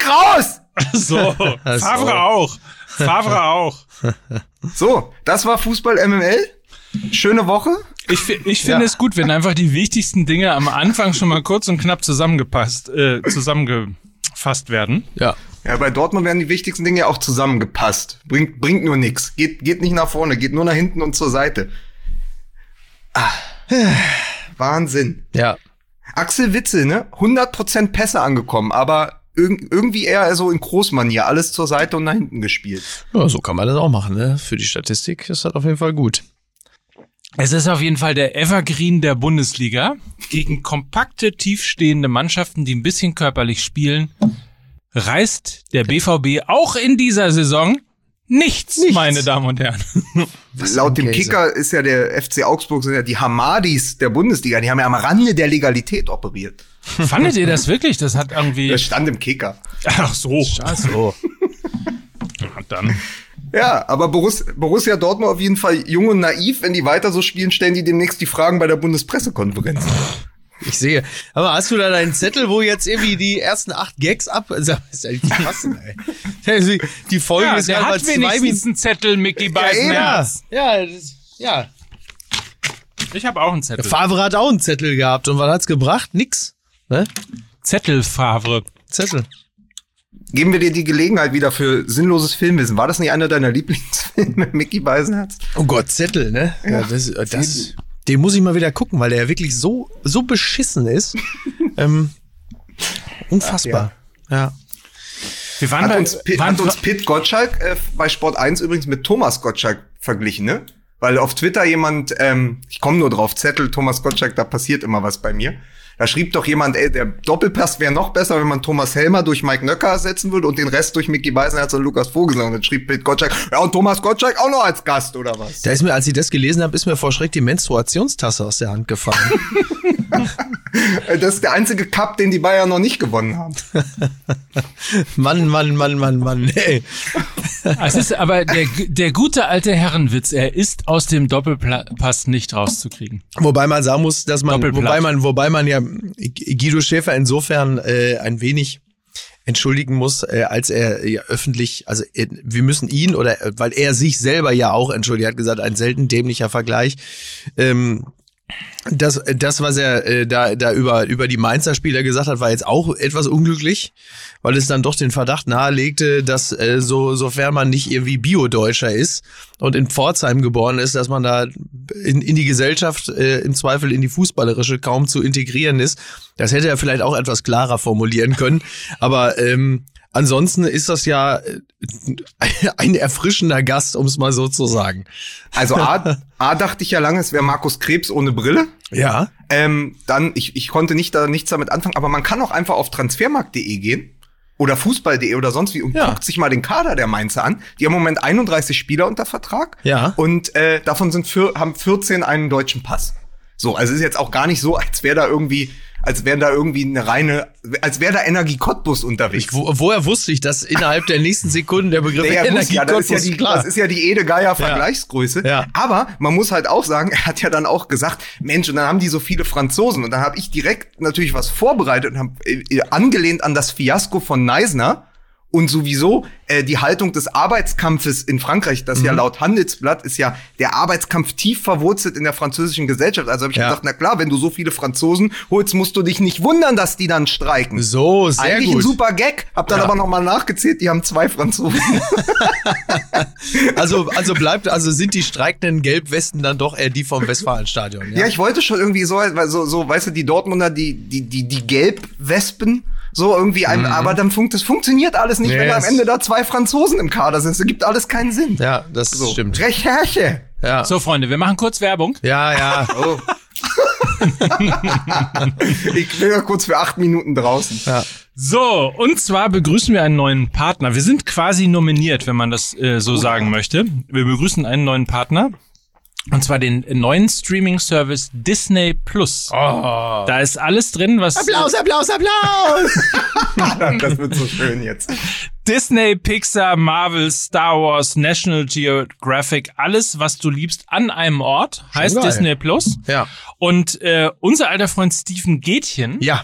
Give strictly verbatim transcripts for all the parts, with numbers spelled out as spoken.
raus! So, Favre auch. Favre auch. So, das war Fußball M M L. Schöne Woche. Ich, ich finde ja. es gut, wenn einfach die wichtigsten Dinge am Anfang schon mal kurz und knapp zusammengepasst, äh, zusammengefasst werden. Ja. Ja, bei Dortmund werden die wichtigsten Dinge ja auch zusammengepasst. Bringt, bringt nur nichts. Geht, geht nicht nach vorne, geht nur nach hinten und zur Seite. Ah. Wahnsinn. Ja. Axel Witsel, ne? hundert Prozent Pässe angekommen, aber irg- irgendwie eher so in Großmanier. Alles zur Seite und nach hinten gespielt. Ja, so kann man das auch machen, ne? Für die Statistik ist das auf jeden Fall gut. Es ist auf jeden Fall der Evergreen der Bundesliga. Gegen kompakte, tiefstehende Mannschaften, die ein bisschen körperlich spielen, reißt der B V B auch in dieser Saison nichts, nichts. meine Damen und Herren. Laut dem Kicker ist ja der F C Augsburg, sind ja die Hamadis der Bundesliga. Die haben ja am Rande der Legalität operiert. Fandet ihr das wirklich? Das hat irgendwie... Das stand im Kicker. Ach so. Ach so. Ja, dann... Ja, aber Borussia, Borussia Dortmund auf jeden Fall jung und naiv. Wenn die weiter so spielen, stellen die demnächst die Fragen bei der Bundespressekonferenz. Ich sehe. Aber hast du da deinen Zettel, wo jetzt irgendwie die ersten acht Gags ab... Also, das ist ja nicht fassen, ey. Die Folge ja, ist der ja hat zwei wenigstens einen Zettel, Micky Beisenherz. Ja, ja, das, ja. Ich habe auch einen Zettel. Favre hat auch einen Zettel gehabt. Und was hat's gebracht? Nix. Ne? Zettel, Favre. Zettel. Geben wir dir die Gelegenheit wieder für sinnloses Filmwissen. War das nicht einer deiner Lieblingsfilme, Micky Beisenherz? Oh Gott, Zettel, ne? Ja, ja das, das, den muss ich mal wieder gucken, weil der ja wirklich so, so beschissen ist. ähm, unfassbar. Ja. ja. Wir waren hat, bei, uns, Pitt, waren hat uns Pitt Gottschalk äh, bei Sport eins übrigens mit Thomas Gottschalk verglichen, ne? Weil auf Twitter jemand, ähm, ich komme nur drauf, Zettel, Thomas Gottschalk, da passiert immer was bei mir. Da schrieb doch jemand, ey, der Doppelpass wäre noch besser, wenn man Thomas Helmer durch Mike Nöcker ersetzen würde und den Rest durch Micky Beisenherz und Lukas Vogelsang. Und dann schrieb Pitt Gottschalk, ja, und Thomas Gottschalk auch noch als Gast, oder was? Da ist mir, als ich das gelesen habe, ist mir vor Schreck die Menstruationstasse aus der Hand gefallen. Das ist der einzige Cup, den die Bayern noch nicht gewonnen haben. Mann, Mann, Mann, Mann, Mann, ey. Es ist aber der, der gute alte Herrenwitz, er ist aus dem Doppelpass nicht rauszukriegen. Wobei man sagen muss, dass man, wobei man, wobei man ja Guido Schäfer insofern äh, ein wenig entschuldigen muss, äh, als er ja öffentlich, also äh, wir müssen ihn oder, weil er sich selber ja auch entschuldigt, er hat gesagt, ein selten dämlicher Vergleich, ähm, Das, das, was er äh, da, da über, über die Mainzer Spieler gesagt hat, war jetzt auch etwas unglücklich, weil es dann doch den Verdacht nahelegte, dass äh, so, sofern man nicht irgendwie Bio-Deutscher ist und in Pforzheim geboren ist, dass man da in, in die Gesellschaft, äh, im Zweifel in die fußballerische, kaum zu integrieren ist. Das hätte er vielleicht auch etwas klarer formulieren können, aber ähm, ansonsten ist das ja ein erfrischender Gast, um es mal so zu sagen. Also A, A dachte ich ja lange, es wäre Markus Krebs ohne Brille. Ja. Ähm, dann, ich, ich konnte nicht da nichts damit anfangen, aber man kann auch einfach auf transfermarkt punkt de gehen oder fußball punkt de oder sonst wie und ja. guckt sich mal den Kader der Mainzer an. Die haben im Moment einunddreißig Spieler unter Vertrag. Ja. Und äh, davon sind vier, haben vierzehn einen deutschen Pass. So, also ist jetzt auch gar nicht so, als wäre da irgendwie als wäre da irgendwie eine reine, als wäre da Energie Cottbus unterwegs. Ich, wo, woher wusste ich, dass innerhalb der nächsten Sekunden der Begriff naja, Energie ja, Cottbus das ist ja die, klar. Das ist ja die Ede Geier Vergleichsgröße. Ja. Ja. Aber man muss halt auch sagen, er hat ja dann auch gesagt, Mensch, und dann haben die so viele Franzosen. Und dann habe ich direkt natürlich was vorbereitet und habe äh, angelehnt an das Fiasko von Neisner. Und sowieso äh, die Haltung des Arbeitskampfes in Frankreich, das mhm. ja laut Handelsblatt ist ja der Arbeitskampf tief verwurzelt in der französischen Gesellschaft. Also habe ich ja. gedacht, na klar, wenn du so viele Franzosen holst, musst du dich nicht wundern, dass die dann streiken. So, sehr Eigentlich gut. ein super Gag. Hab dann ja. aber noch mal nachgezählt, die haben zwei Franzosen. also, also bleibt, also sind die streikenden Gelbwesten dann doch eher die vom Westfalenstadion. Ja? ja, ich wollte schon irgendwie so, so, so, weißt du, die Dortmunder, die, die, die, die Gelbwespen. So irgendwie, ein, mhm. aber dann funkt, das funktioniert alles nicht, yes. wenn da am Ende da zwei Franzosen im Kader sind. Das gibt alles keinen Sinn. Ja, das so. stimmt. Recherche. Ja. So, Freunde, wir machen kurz Werbung. Ja, ja. Oh. Ich bin ja kurz für acht Minuten draußen. Ja. So, und zwar begrüßen wir einen neuen Partner. Wir sind quasi nominiert, wenn man das äh, so oh. sagen möchte. Wir begrüßen einen neuen Partner. Und zwar den neuen Streaming-Service Disney Plus. Oh. Da ist alles drin, was... Applaus, Applaus, Applaus! Das wird so schön jetzt. Disney, Pixar, Marvel, Star Wars, National Geographic, alles, was du liebst, an einem Ort, heißt Disney Plus. Ja. Und äh, unser alter Freund Steven Gätchen ja.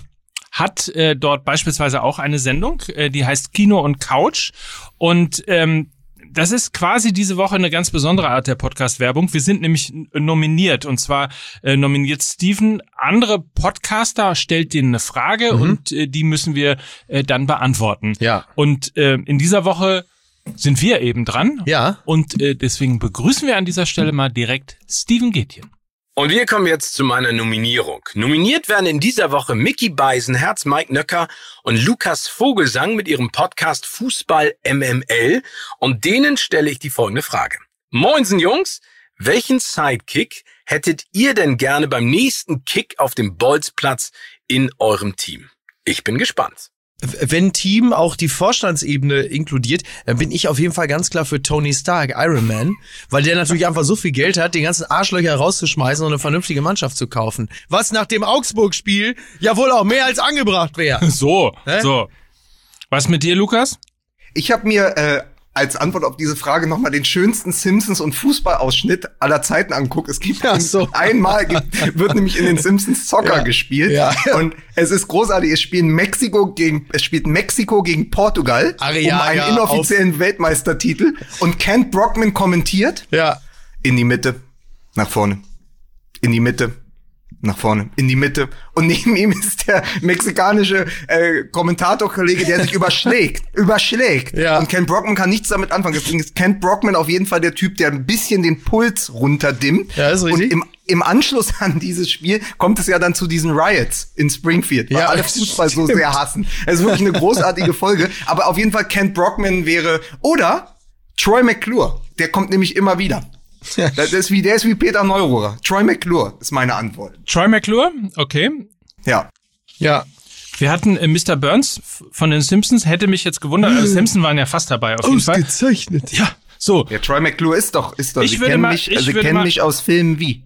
hat äh, dort beispielsweise auch eine Sendung, äh, die heißt Kino und Couch. Und ähm, das ist quasi diese Woche eine ganz besondere Art der Podcast-Werbung. Wir sind nämlich nominiert, und zwar äh, nominiert Steven andere Podcaster, stellt denen eine Frage, mhm. und äh, die müssen wir äh, dann beantworten. Ja. Und äh, in dieser Woche sind wir eben dran. Ja. Und äh, deswegen begrüßen wir an dieser Stelle mal direkt Steven Gätjen. Und wir kommen jetzt zu meiner Nominierung. Nominiert werden in dieser Woche Micky Beisenherz, Mike Nöcker und Lukas Vogelsang mit ihrem Podcast Fußball M M L. Und denen stelle ich die folgende Frage. Moinsen Jungs, welchen Sidekick hättet ihr denn gerne beim nächsten Kick auf dem Bolzplatz in eurem Team? Ich bin gespannt. Wenn Team auch die Vorstandsebene inkludiert, dann bin ich auf jeden Fall ganz klar für Tony Stark, Iron Man, weil der natürlich einfach so viel Geld hat, die ganzen Arschlöcher rauszuschmeißen und eine vernünftige Mannschaft zu kaufen. Was nach dem Augsburg-Spiel ja wohl auch mehr als angebracht wäre. So, Hä? so. Was mit dir, Lukas? Ich habe mir äh, als Antwort auf diese Frage nochmal den schönsten Simpsons- und Fußballausschnitt aller Zeiten angeguckt. Es gibt ja, so. einmal, gibt, wird nämlich in den Simpsons Soccer ja. gespielt. Ja. Und es ist großartig. Es spielt Mexiko gegen, es spielt Mexiko gegen Portugal Arriaga um einen inoffiziellen Weltmeistertitel. Und Kent Brockman kommentiert. Ja. In die Mitte, nach vorne. In die Mitte, nach vorne, in die Mitte. Und neben ihm ist der mexikanische äh, Kommentatorkollege, der sich überschlägt. Überschlägt. Ja. Und Kent Brockman kann nichts damit anfangen. Deswegen ist Kent Brockman auf jeden Fall der Typ, der ein bisschen den Puls runterdimmt. Ja, ist richtig. Und im, im Anschluss an dieses Spiel kommt es ja dann zu diesen Riots in Springfield, weil ja, alle Fußball stimmt. so sehr hassen. Es ist wirklich eine großartige Folge. Aber auf jeden Fall Kent Brockman wäre, oder Troy McClure. Der kommt nämlich immer wieder. Das ist wie, der ist wie Peter Neururer. Troy McClure ist meine Antwort. Troy McClure? Okay. Ja. Ja. Wir hatten äh, Mister Burns von den Simpsons, hätte mich jetzt gewundert, also Simpsons waren ja fast dabei auf jeden Fall. Ausgezeichnet. Ja, so. Der Troy McClure ist doch, ist doch, Ich sie würde kennen mal- mich, ich also sie würde kennen mal- mich aus Filmen wie.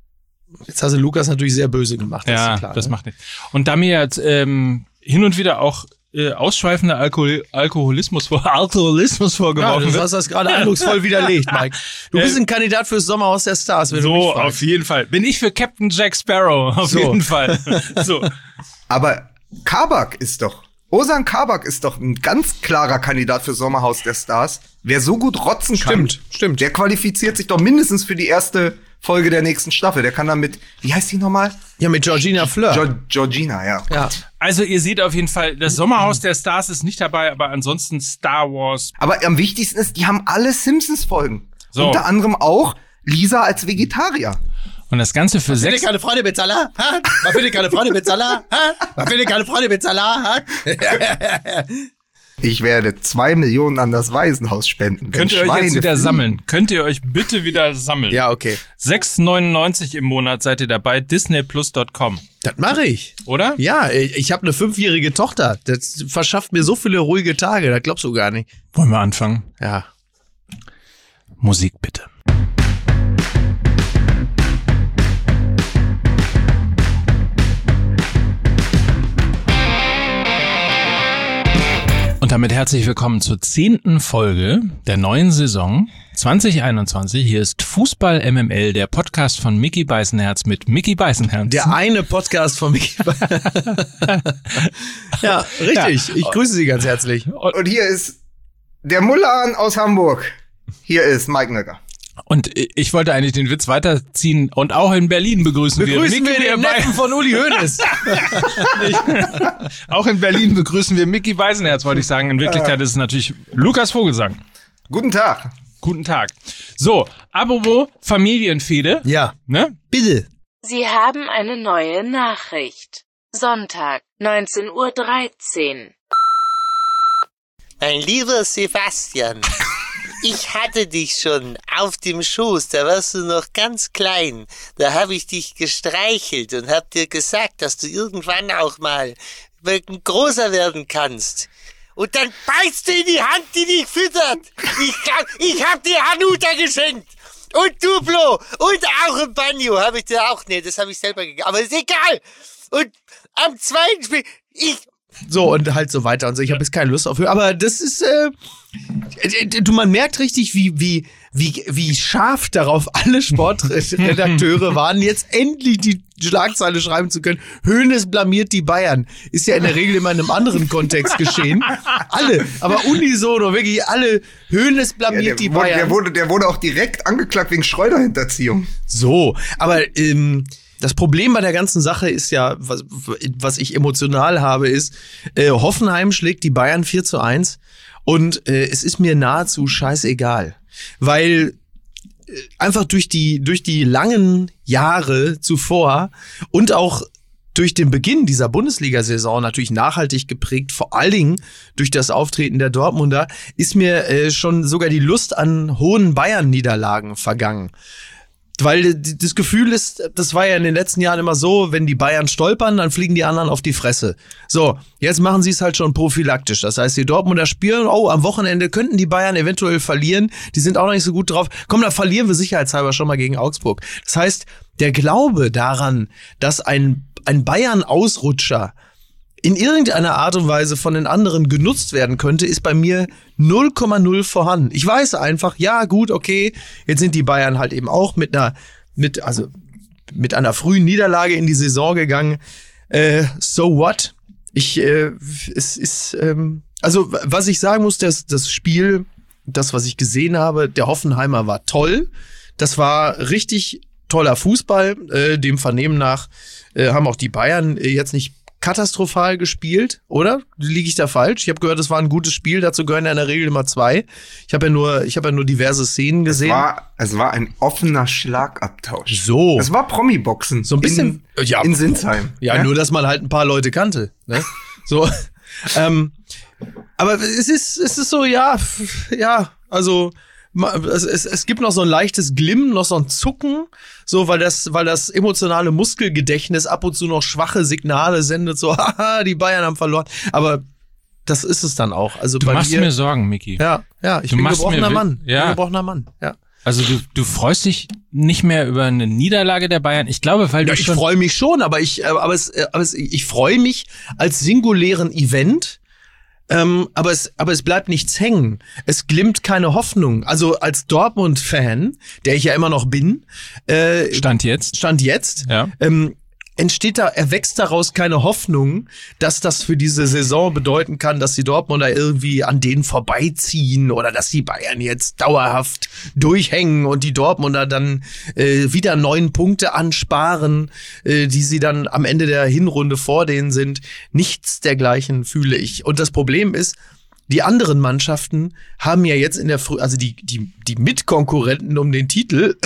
Jetzt hast du Lukas natürlich sehr böse gemacht. Das Ja, ist klar, das ne? macht nichts. Und da mir jetzt ähm, hin und wieder auch äh, ausschweifender Alkohol Alkoholismus vor Alkoholismus Ja, vorgeworfen du wird. hast das gerade eindrucksvoll widerlegt, Mike. Du bist ein Kandidat fürs Sommerhaus der Stars, wenn du mich So, fragst. auf jeden Fall. Bin ich für Captain Jack Sparrow, auf So. jeden Fall. So. Aber Kabak ist doch, Ozan Kabak ist doch ein ganz klarer Kandidat für Sommerhaus der Stars. Wer so gut rotzen kann, Stimmt, stimmt. der qualifiziert sich doch mindestens für die erste Folge der nächsten Staffel. Der kann dann mit, wie heißt die nochmal? Ja, mit Georgina Fleur. Jo- Georgina, ja. Ja. Also ihr seht auf jeden Fall, das Sommerhaus der Stars ist nicht dabei, aber ansonsten Star Wars. Aber am wichtigsten ist, die haben alle Simpsons-Folgen. So. Unter anderem auch Lisa als Vegetarier. Und das Ganze für Finde sechs... keine Freunde mit Salat? Ha? Man findet keine Freunde mit Salat? Ha? Man findet keine Freunde mit Salat? Ha? Ich werde zwei Millionen an das Waisenhaus spenden. wenn Könnt ihr euch Schweine jetzt wieder fliegen. sammeln? Könnt ihr euch bitte wieder sammeln? Ja, okay. sechs neunundneunzig im Monat seid ihr dabei, disney plus dot com, Das mache ich. oder? Ja, ich habe eine fünfjährige Tochter. Das verschafft mir so viele ruhige Tage. Das glaubst du gar nicht. Wollen wir anfangen? Ja. Musik bitte. Und damit herzlich willkommen zur zehnten Folge der neuen Saison zwanzig einundzwanzig. Hier ist Fußball M M L, der Podcast von Micky Beisenherz mit Micky Beisenherz. Der eine Podcast von Micky. Ja, richtig. Ja. Ich grüße Sie ganz herzlich. Und hier ist der Mullan aus Hamburg. Hier ist Mike Nöcker. Und ich wollte eigentlich den Witz weiterziehen und auch in Berlin begrüßen, Begrüßen wir, Micky den Bei- Neffen von Uli Hoeneß. Auch in Berlin begrüßen wir Micky Beisenherz, wollte ich sagen. In Wirklichkeit ist es natürlich Lukas Vogelsang. Guten Tag. Guten Tag. So, apropos Familienfehde. Ja, Ne? bitte. Sie haben eine neue Nachricht. Sonntag, neunzehn Uhr dreizehn. Mein lieber Sebastian, ich hatte dich schon auf dem Schoß, da warst du noch ganz klein. Da habe ich dich gestreichelt und hab dir gesagt, dass du irgendwann auch mal großer werden kannst. Und dann beißt du in die Hand, die dich füttert. Ich, glaub, ich hab dir Hanuta geschenkt. Und Duplo. Und auch ein Banjo habe ich dir auch. Nee, das habe ich selber gegeben. Aber ist egal. Und am zweiten Spiel, ich... So, und halt so weiter und so. Ich habe jetzt keine Lust auf. Aber das ist, äh, du, man merkt richtig, wie, wie, wie, wie scharf darauf alle Sportredakteure waren, jetzt endlich die Schlagzeile schreiben zu können. Hoeneß blamiert die Bayern. Ist ja in der Regel immer in einem anderen Kontext geschehen. Alle, aber unisono, wirklich alle. Hoeneß blamiert ja, die wurde, Bayern. Der wurde, der wurde auch direkt angeklagt wegen Schreuder-Hinterziehung. So, aber, ähm, das Problem bei der ganzen Sache ist ja, was, was ich emotional habe, ist, äh, Hoffenheim schlägt die Bayern vier zu eins und äh, es ist mir nahezu scheißegal, weil äh, einfach durch die, durch die langen Jahre zuvor und auch durch den Beginn dieser Bundesliga-Saison natürlich nachhaltig geprägt, vor allen Dingen durch das Auftreten der Dortmunder, ist mir äh, schon sogar die Lust an hohen Bayern-Niederlagen vergangen. Weil das Gefühl ist, das war ja in den letzten Jahren immer so, wenn die Bayern stolpern, dann fliegen die anderen auf die Fresse. So, jetzt machen sie es halt schon prophylaktisch. Das heißt, die Dortmunder spielen, oh, am Wochenende könnten die Bayern eventuell verlieren. Die sind auch noch nicht so gut drauf. Komm, dann verlieren wir sicherheitshalber schon mal gegen Augsburg. Das heißt, der Glaube daran, dass ein, ein Bayern-Ausrutscher in irgendeiner Art und Weise von den anderen genutzt werden könnte, ist bei mir null Komma null vorhanden. Ich weiß einfach, ja gut, okay, jetzt sind die Bayern halt eben auch mit einer, mit, also mit einer frühen Niederlage in die Saison gegangen. Äh, so what? Ich, äh, es ist, ähm, also was ich sagen muss, das, das Spiel, das, was ich gesehen habe, der Hoffenheimer war toll. Das war richtig toller Fußball. Äh, dem Vernehmen nach äh, haben auch die Bayern äh, jetzt nicht katastrophal gespielt, oder? Liege ich da falsch? Ich habe gehört, es war ein gutes Spiel, dazu gehören ja in der Regel immer zwei. Ich habe ja nur, ich habe ja nur diverse Szenen gesehen. Es war, es war ein offener Schlagabtausch. So. Es war Promi-Boxen. So ein bisschen. In, ja, in Sinsheim. Ja, ja, nur, dass man halt ein paar Leute kannte. Ne? So. ähm, aber es ist, es ist so, ja, ja, also Es, es, es gibt noch so ein leichtes Glimmen, noch so ein Zucken, so, weil das, weil das emotionale Muskelgedächtnis ab und zu noch schwache Signale sendet, so, haha, die Bayern haben verloren. Aber das ist es dann auch. Also du bei machst mir, mir Sorgen, Miki. Ja, ja, ich du bin gebrochener Mann. Ja. Ich bin gebrochener Mann, ja. Also du, du freust dich nicht mehr über eine Niederlage der Bayern. Ich glaube, weil du ja, ich schon freue mich schon, aber ich, aber es, aber es, ich freue mich als singulären Event. Ähm, aber es, aber es bleibt nichts hängen. Es glimmt keine Hoffnung. Also als Dortmund-Fan, der ich ja immer noch bin, äh, Stand jetzt, Stand jetzt, ja. ähm, entsteht da, erwächst daraus keine Hoffnung, dass das für diese Saison bedeuten kann, dass die Dortmunder irgendwie an denen vorbeiziehen oder dass die Bayern jetzt dauerhaft durchhängen und die Dortmunder dann äh, wieder neun Punkte ansparen, äh, die sie dann am Ende der Hinrunde vor denen sind. Nichts dergleichen fühle ich. Und das Problem ist, die anderen Mannschaften haben ja jetzt in der Früh, also die die die Mitkonkurrenten um den Titel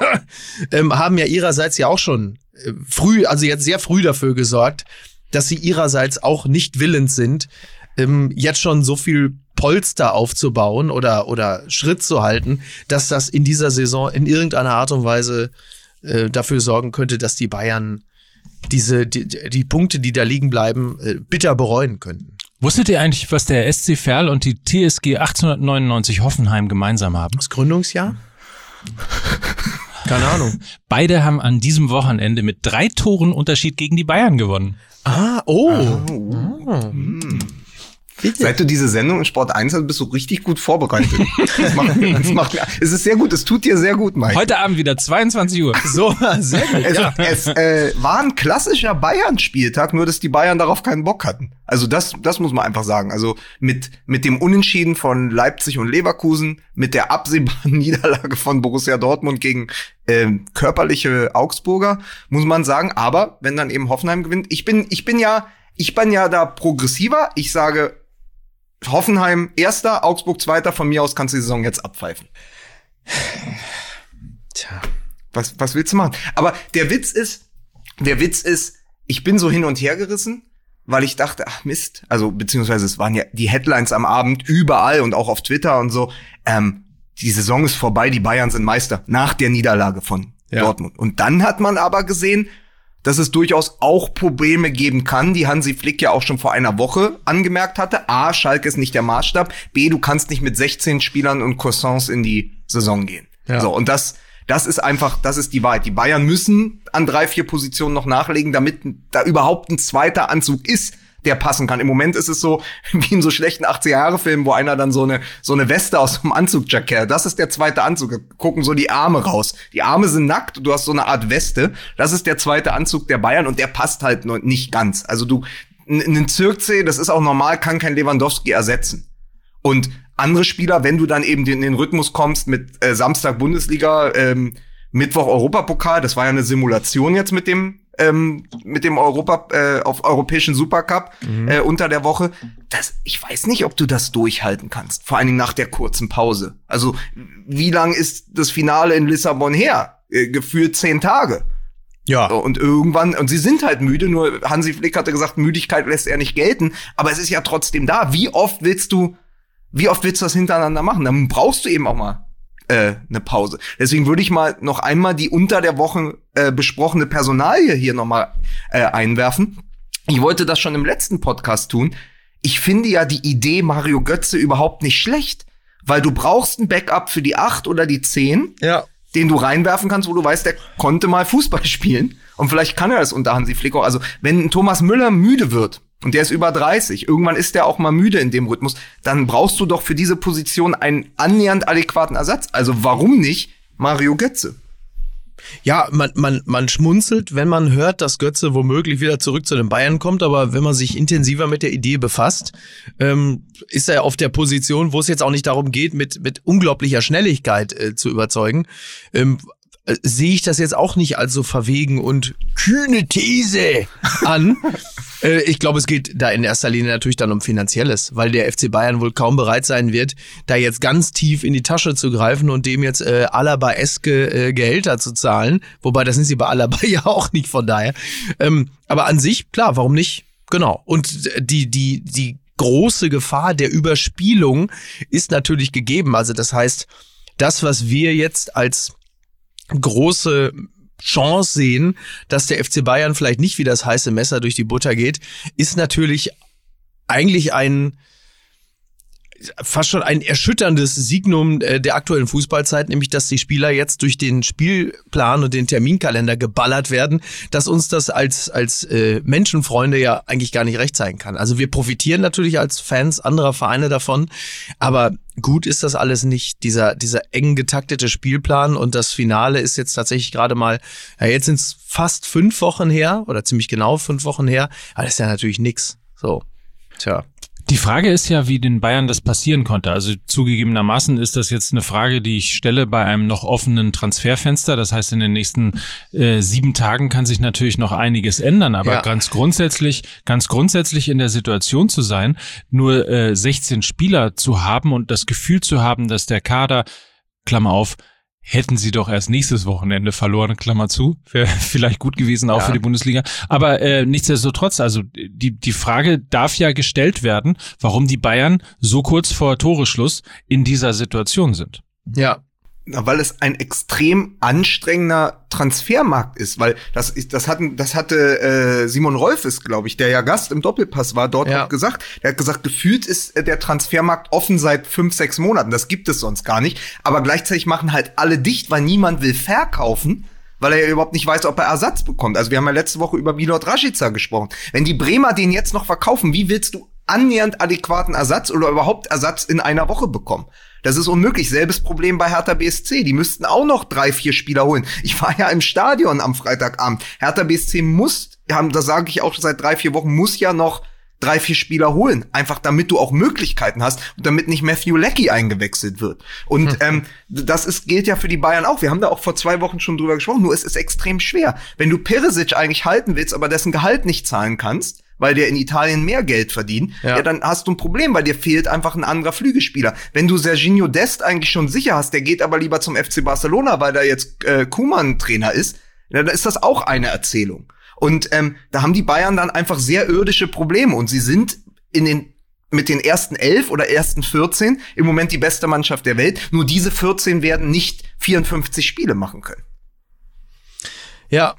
ähm, haben ja ihrerseits ja auch schon äh, früh, also jetzt sehr früh dafür gesorgt, dass sie ihrerseits auch nicht willens sind, ähm, jetzt schon so viel Polster aufzubauen oder oder Schritt zu halten, dass das in dieser Saison in irgendeiner Art und Weise äh, dafür sorgen könnte, dass die Bayern diese die, die Punkte, die da liegen bleiben, äh, bitter bereuen könnten. Wusstet ihr eigentlich, was der S C Verl und die T S G achtzehnhundertneunundneunzig Hoffenheim gemeinsam haben? Das Gründungsjahr? Keine Ahnung. Beide haben an diesem Wochenende mit drei Toren Unterschied gegen die Bayern gewonnen. Ah, oh. Ah, oh. Hm. Seit du diese Sendung in Sport eins hast, bist du richtig gut vorbereitet. Das macht, das macht, es ist sehr gut, es tut dir sehr gut, Mike. Heute Abend wieder zweiundzwanzig Uhr. So, sehr gut. Es, ja. es äh, war ein klassischer Bayern-Spieltag, nur dass die Bayern darauf keinen Bock hatten. Also das, das muss man einfach sagen. Also mit mit dem Unentschieden von Leipzig und Leverkusen, mit der absehbaren Niederlage von Borussia Dortmund gegen äh, körperliche Augsburger, muss man sagen. Aber wenn dann eben Hoffenheim gewinnt, ich bin ich bin ja ich bin ja da progressiver. Ich sage Hoffenheim Erster, Augsburg Zweiter, von mir aus kannst du die Saison jetzt abpfeifen. Tja, was, was willst du machen? Aber der Witz ist, der Witz ist, ich bin so hin und her gerissen, weil ich dachte, ach Mist, also beziehungsweise es waren ja die Headlines am Abend überall und auch auf Twitter und so, ähm, die Saison ist vorbei, die Bayern sind Meister, nach der Niederlage von ja. Dortmund. Und dann hat man aber gesehen, dass es durchaus auch Probleme geben kann, die Hansi Flick ja auch schon vor einer Woche angemerkt hatte. A, Schalke ist nicht der Maßstab. B, du kannst nicht mit sechzehn Spielern und Croissants in die Saison gehen. Ja. So, und das, das ist einfach, das ist die Wahrheit. Die Bayern müssen an drei, vier Positionen noch nachlegen, damit da überhaupt ein zweiter Anzug ist. der passen kann. Im Moment ist es so, wie in so schlechten achtziger-Jahre-Filmen, wo einer dann so eine so eine Weste aus dem Anzugjacket, das ist der zweite Anzug, da gucken so die Arme raus. Die Arme sind nackt, du hast so eine Art Weste, das ist der zweite Anzug der Bayern und der passt halt noch nicht ganz. Also du, einen Zirkzee, das ist auch normal, kann kein Lewandowski ersetzen. Und andere Spieler, wenn du dann eben in den Rhythmus kommst mit äh, Samstag Bundesliga, ähm, Mittwoch Europapokal, das war ja eine Simulation jetzt mit dem ähm, mit dem Europa äh, auf europäischen Supercup mhm. äh, unter der Woche. Das, ich weiß nicht, ob du das durchhalten kannst. Vor allen Dingen nach der kurzen Pause. Also wie lang ist das Finale in Lissabon her? Äh, gefühlt zehn Tage. Ja. Und irgendwann, und sie sind halt müde, nur Hansi Flick hatte gesagt, Müdigkeit lässt er nicht gelten, aber es ist ja trotzdem da. Wie oft willst du, wie oft willst du das hintereinander machen? Dann brauchst du eben auch mal äh, eine Pause. Deswegen würde ich mal noch einmal die unter der Woche äh, besprochene Personalie hier noch mal äh, einwerfen. Ich wollte das schon im letzten Podcast tun. Ich finde ja die Idee Mario Götze überhaupt nicht schlecht, weil du brauchst ein Backup für die acht oder die zehn. Ja. Den du reinwerfen kannst, wo du weißt, der konnte mal Fußball spielen. Und vielleicht kann er das unter Hansi Flick auch. Also, wenn ein Thomas Müller müde wird, und der ist über dreißig, irgendwann ist der auch mal müde in dem Rhythmus, dann brauchst du doch für diese Position einen annähernd adäquaten Ersatz. Also, warum nicht Mario Götze? Ja, man, man, man schmunzelt, wenn man hört, dass Götze womöglich wieder zurück zu den Bayern kommt, aber wenn man sich intensiver mit der Idee befasst, ähm, ist er auf der Position, wo es jetzt auch nicht darum geht, mit, mit unglaublicher Schnelligkeit äh, zu überzeugen, ähm, äh, sehe ich das jetzt auch nicht als so verwegen und kühne These an. äh, ich glaube, es geht da in erster Linie natürlich dann um Finanzielles, weil der F C Bayern wohl kaum bereit sein wird, da jetzt ganz tief in die Tasche zu greifen und dem jetzt äh, Alaba-eske äh, Gehälter zu zahlen. Wobei, das sind sie bei Alaba ja auch nicht, von daher. Ähm, aber an sich, klar, warum nicht? Genau. Und die, die, die große Gefahr der Überspielung ist natürlich gegeben. Also das heißt, das, was wir jetzt als große Chance sehen, dass der F C Bayern vielleicht nicht wie das heiße Messer durch die Butter geht, ist natürlich eigentlich ein fast schon ein erschütterndes Signum der aktuellen Fußballzeit, nämlich dass die Spieler jetzt durch den Spielplan und den Terminkalender geballert werden, dass uns das als als äh, Menschenfreunde ja eigentlich gar nicht recht sein kann. Also wir profitieren natürlich als Fans anderer Vereine davon, aber gut ist das alles nicht, dieser dieser eng getaktete Spielplan, und das Finale ist jetzt tatsächlich gerade mal, ja, jetzt sind es fast fünf Wochen her oder ziemlich genau fünf Wochen her, aber das ist ja natürlich nix. So, tja. Die Frage ist ja, wie den Bayern das passieren konnte. Also zugegebenermaßen ist das jetzt eine Frage, die ich stelle bei einem noch offenen Transferfenster. Das heißt, in den nächsten äh, sieben Tagen kann sich natürlich noch einiges ändern. Aber ja. ganz grundsätzlich, ganz grundsätzlich in der Situation zu sein, nur äh, sechzehn Spieler zu haben und das Gefühl zu haben, dass der Kader, Klammer auf, hätten sie doch erst nächstes Wochenende verloren, Klammer zu, wäre vielleicht gut gewesen auch ja. für die Bundesliga. Aber äh, nichtsdestotrotz, also die die Frage darf ja gestellt werden, warum die Bayern so kurz vor Toreschluss in dieser Situation sind. Ja. Na, weil es ein extrem anstrengender Transfermarkt ist, weil das ist, das hatten, das hatte äh, Simon Rolfes, glaube ich, der ja Gast im Doppelpass war, dort ja. auch gesagt. Der hat gesagt, gefühlt ist der Transfermarkt offen seit fünf, sechs Monaten. Das gibt es sonst gar nicht. Aber gleichzeitig machen halt alle dicht, weil niemand will verkaufen, weil er ja überhaupt nicht weiß, ob er Ersatz bekommt. Also wir haben ja letzte Woche über Milot Rashica gesprochen. Wenn die Bremer den jetzt noch verkaufen, wie willst du annähernd adäquaten Ersatz oder überhaupt Ersatz in einer Woche bekommen? Das ist unmöglich. Selbes Problem bei Hertha B S C. Die müssten auch noch drei, vier Spieler holen. Ich war ja im Stadion am Freitagabend. Hertha B S C muss, das sage ich auch schon seit drei, vier Wochen, muss ja noch drei, vier Spieler holen. Einfach damit du auch Möglichkeiten hast und damit nicht Matthew Leckie eingewechselt wird. Und hm. ähm, das ist, gilt ja für die Bayern auch. Wir haben da auch vor zwei Wochen schon drüber gesprochen. Nur es ist extrem schwer. Wenn du Perisic eigentlich halten willst, aber dessen Gehalt nicht zahlen kannst, weil der in Italien mehr Geld verdient, ja. ja, dann hast du ein Problem, weil dir fehlt einfach ein anderer Flügelspieler. Wenn du Serginho Dest eigentlich schon sicher hast, der geht aber lieber zum F C Barcelona, weil da jetzt äh, Koeman Trainer ist, ja, dann ist das auch eine Erzählung. Und ähm, da haben die Bayern dann einfach sehr irdische Probleme und sie sind in den mit den ersten elf oder ersten vierzehn im Moment die beste Mannschaft der Welt. Nur diese vierzehn werden nicht vierundfünfzig Spiele machen können. Ja,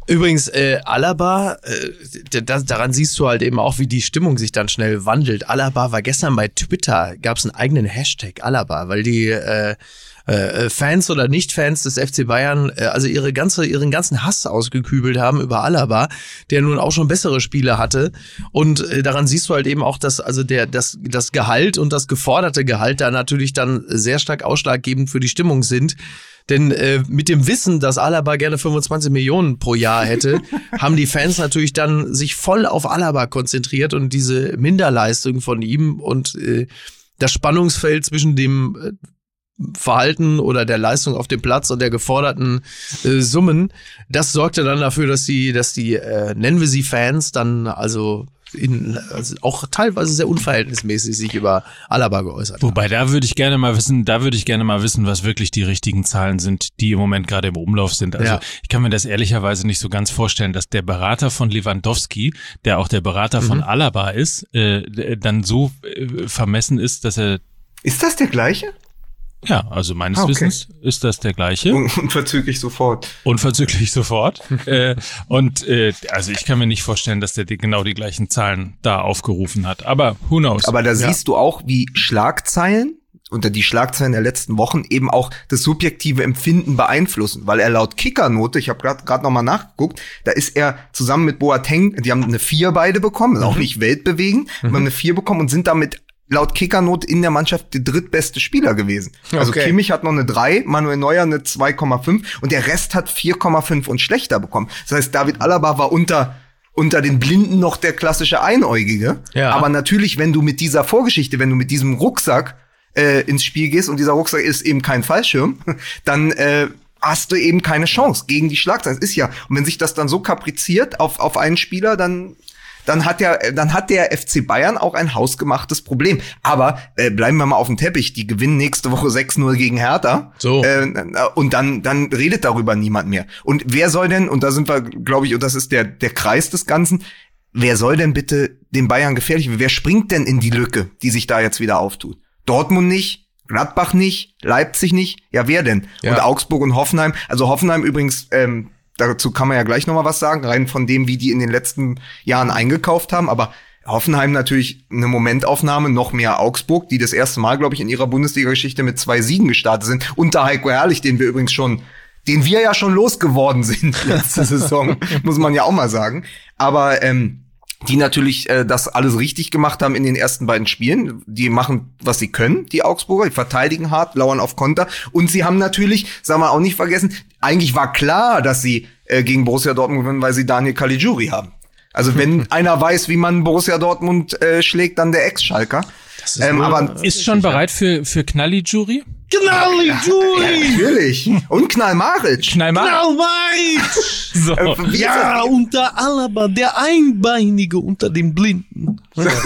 Übrigens, äh, Alaba, äh, das, daran siehst du halt eben auch, wie die Stimmung sich dann schnell wandelt. Alaba war gestern bei Twitter, gab es einen eigenen Hashtag Alaba, weil die äh, äh, Fans oder Nicht-Fans des F C Bayern äh, also ihre ganze, ihren ganzen Hass ausgekübelt haben über Alaba, der nun auch schon bessere Spiele hatte. Und äh, daran siehst du halt eben auch, dass also der das das Gehalt und das geforderte Gehalt da natürlich dann sehr stark ausschlaggebend für die Stimmung sind. Denn äh, mit dem Wissen, dass Alaba gerne fünfundzwanzig Millionen pro Jahr hätte, haben die Fans natürlich dann sich voll auf Alaba konzentriert und diese Minderleistung von ihm und äh, das Spannungsfeld zwischen dem äh, Verhalten oder der Leistung auf dem Platz und der geforderten äh, Summen, das sorgte dann dafür, dass die, dass die, äh, nennen wir sie Fans, dann also in, also auch teilweise sehr unverhältnismäßig sich über Alaba geäußert haben. Wobei, da würde ich gerne mal wissen, da würde ich gerne mal wissen, was wirklich die richtigen Zahlen sind, die im Moment gerade im Umlauf sind. Also ja. Ich kann mir das ehrlicherweise nicht so ganz vorstellen, dass der Berater von Lewandowski, der auch der Berater mhm. von Alaba ist, äh, dann so äh, vermessen ist, dass er... Ist das der gleiche? Ja, also meines ah, okay. Wissens ist das der gleiche. Unverzüglich sofort. Unverzüglich sofort. äh, und äh, also ich kann mir nicht vorstellen, dass der die, genau die gleichen Zahlen da aufgerufen hat. Aber who knows? Aber da ja. siehst du auch, wie Schlagzeilen unter die Schlagzeilen der letzten Wochen eben auch das subjektive Empfinden beeinflussen. Weil er laut Kickernote, ich habe gerade gerade noch mal nachgeguckt, da ist er zusammen mit Boateng, die haben eine vier beide bekommen, mhm. auch nicht weltbewegend, mhm. haben eine vier bekommen und sind damit laut Kickernote in der Mannschaft der drittbeste Spieler gewesen. Also okay. Kimmich hat noch eine drei, Manuel Neuer eine zwei Komma fünf und der Rest hat vier Komma fünf und schlechter bekommen. Das heißt, David Alaba war unter unter den Blinden noch der klassische Einäugige. Ja. Aber natürlich, wenn du mit dieser Vorgeschichte, wenn du mit diesem Rucksack äh, ins Spiel gehst und dieser Rucksack ist eben kein Fallschirm, dann äh, hast du eben keine Chance gegen die Schlagzeilen. Das ist ja, und wenn sich das dann so kapriziert auf auf einen Spieler, dann dann hat der, dann hat der F C Bayern auch ein hausgemachtes Problem. Aber äh, bleiben wir mal auf dem Teppich. Die gewinnen nächste Woche sechs null gegen Hertha. So. Äh, und dann, dann redet darüber niemand mehr. Und wer soll denn, und da sind wir, glaube ich, und das ist der, der Kreis des Ganzen, wer soll denn bitte den Bayern gefährlich werden? Wer springt denn in die Lücke, die sich da jetzt wieder auftut? Dortmund nicht, Gladbach nicht, Leipzig nicht. Ja, wer denn? Ja. Und Augsburg und Hoffenheim. Also Hoffenheim übrigens, ähm, dazu kann man ja gleich noch mal was sagen, rein von dem, wie die in den letzten Jahren eingekauft haben. Aber Hoffenheim natürlich eine Momentaufnahme, noch mehr Augsburg, die das erste Mal, glaube ich, in ihrer Bundesliga-Geschichte mit zwei Siegen gestartet sind. Unter Heiko Herrlich, den wir übrigens schon, den wir ja schon losgeworden sind letzte Saison, muss man ja auch mal sagen. Aber ähm, die natürlich äh, das alles richtig gemacht haben in den ersten beiden Spielen. Die machen, was sie können, die Augsburger. Die verteidigen hart, lauern auf Konter. Und sie haben natürlich, sagen wir auch nicht vergessen, eigentlich war klar, dass sie äh, gegen Borussia Dortmund gewinnen, weil sie Daniel Caligiuri haben. Also wenn einer weiß, wie man Borussia Dortmund äh, schlägt, dann der Ex-Schalker. Ist, ähm, aber ist schon bereit für für Knalli-Jury? Knalli-Jury! Ja, natürlich. Und Knallmaric. Knallmaric! So. Äh, ja, unter Alaba, der Einbeinige unter den Blinden.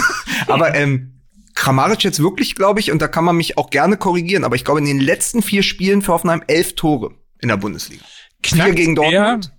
Aber ähm, Kramaric jetzt wirklich, glaube ich, und da kann man mich auch gerne korrigieren, aber ich glaube, in den letzten vier Spielen für Hoffenheim elf Tore in der Bundesliga. Knackt vier gegen Dortmund.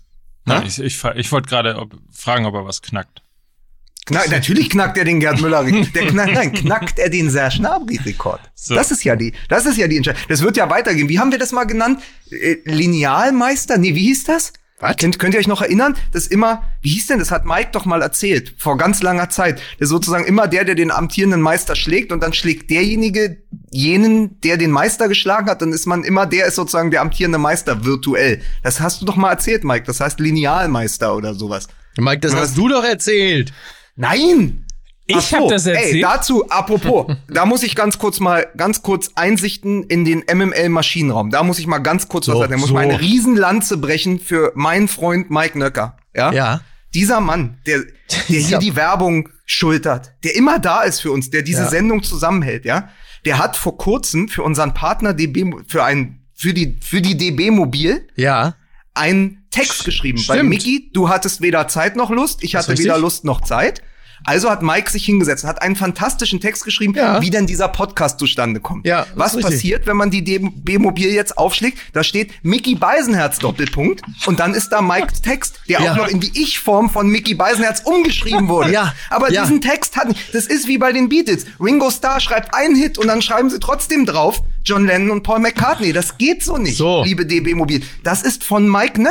Na, ich ich, ich wollte gerade fragen, ob er was knackt. Knack, natürlich knackt er den Gerd Müller. Der knackt, nein, knackt er den Serge Gnabry-Rekord. So. Das ist ja die, das ist ja die Entscheidung. Das wird ja weitergehen. Wie haben wir das mal genannt? Äh, Linealmeister? Nee, wie hieß das? Was? Könnt, könnt ihr euch noch erinnern? Das ist immer, wie hieß denn? Das hat Mike doch mal erzählt. Vor ganz langer Zeit. Der ist sozusagen immer der, der den amtierenden Meister schlägt und dann schlägt derjenige jenen, der den Meister geschlagen hat. Dann ist man immer, der ist sozusagen der amtierende Meister virtuell. Das hast du doch mal erzählt, Mike. Das heißt Linealmeister oder sowas. Mike, das hast du doch erzählt. Nein! Ich so, hab das erzählt. Ey, dazu, apropos, da muss ich ganz kurz mal, ganz kurz Einsichten in den M M L-Maschinenraum. Da muss ich mal ganz kurz so, was sagen. Da muss so. ich mal eine Riesenlanze brechen für meinen Freund Mike Nöcker. Ja? Ja. Dieser Mann, der, der hier die Werbung schultert, der immer da ist für uns, der diese ja. Sendung zusammenhält, ja. Der hat vor kurzem für unseren Partner D B, für ein, für die, für die D B Mobil. Ja. einen Text geschrieben. Stimmt. Weil Micky, du hattest weder Zeit noch Lust, ich hatte weder Lust noch Zeit. Also hat Mike sich hingesetzt und hat einen fantastischen Text geschrieben, ja. wie denn dieser Podcast zustande kommt. Ja, was passiert, wenn man die D B-Mobil jetzt aufschlägt? Da steht Micky Beisenherz Doppelpunkt und dann ist da Mikes Text, der ja. auch noch in die Ich-Form von Micky Beisenherz umgeschrieben wurde. Ja. Aber ja. diesen Text hat nicht. Das ist wie bei den Beatles. Ringo Starr schreibt einen Hit und dann schreiben sie trotzdem drauf John Lennon und Paul McCartney. Das geht so nicht, so. liebe D B-Mobil. Das ist von Mike Nöcker.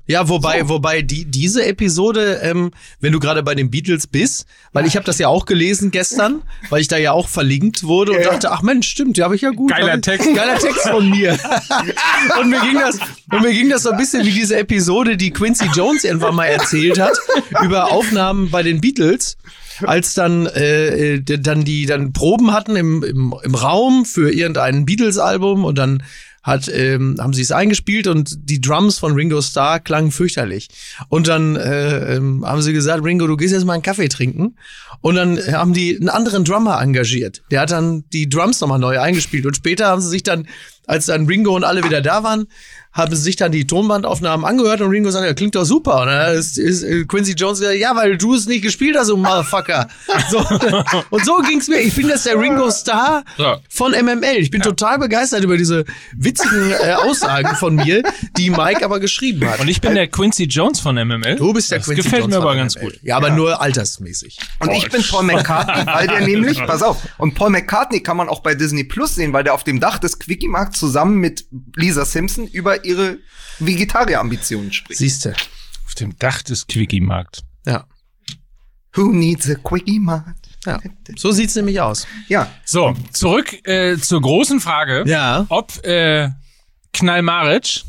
Ja, wobei, so. wobei die diese Episode, ähm, wenn du gerade bei den Beatles bist, weil ich habe das ja auch gelesen gestern, weil ich da ja auch verlinkt wurde und ja. dachte, ach Mensch, stimmt, ja, habe ich ja gut. Geiler Text. Geiler Text von mir. und mir ging das, und mir ging das so ein bisschen wie diese Episode, die Quincy Jones irgendwann mal erzählt hat, über Aufnahmen bei den Beatles. Als dann äh, dann die dann Proben hatten im, im, im Raum für irgendein Beatles-Album und dann hat ähm, haben sie es eingespielt und die Drums von Ringo Starr klangen fürchterlich. Und dann äh, ähm, haben sie gesagt, Ringo, du gehst jetzt mal einen Kaffee trinken. Und dann haben die einen anderen Drummer engagiert. Der hat dann die Drums nochmal neu eingespielt. Und später haben sie sich dann, als dann Ringo und alle wieder da waren, haben sie sich dann die Tonbandaufnahmen angehört und Ringo sagt, ja, klingt doch super. Und dann ist, ist Quincy Jones gesagt, ja, weil du es nicht gespielt hast, so Motherfucker. So, und so ging's mir. Ich bin jetzt der Ringo Starr von M M L. Ich bin ja. total begeistert über diese witzigen äh, Aussagen von mir, die Mike aber geschrieben hat. Und ich bin der Quincy Jones von M M L. Du bist der das Quincy gefällt Jones mir aber von ganz M M L. gut. Ja, aber ja. nur altersmäßig. Und oh, ich bin Paul McCartney, weil der nämlich, pass auf, und Paul McCartney kann man auch bei Disney Plus sehen, weil der auf dem Dach des Quickie-Markt zusammen mit Lisa Simpson über ihre Vegetarier-Ambitionen spricht. Siehste. Auf dem Dach des Quickie-Markt. Ja. Who needs a Quickie-Markt? Ja. So sieht's nämlich aus. Ja. So, zurück äh, zur großen Frage. Ja. Ob äh, Knall-Maric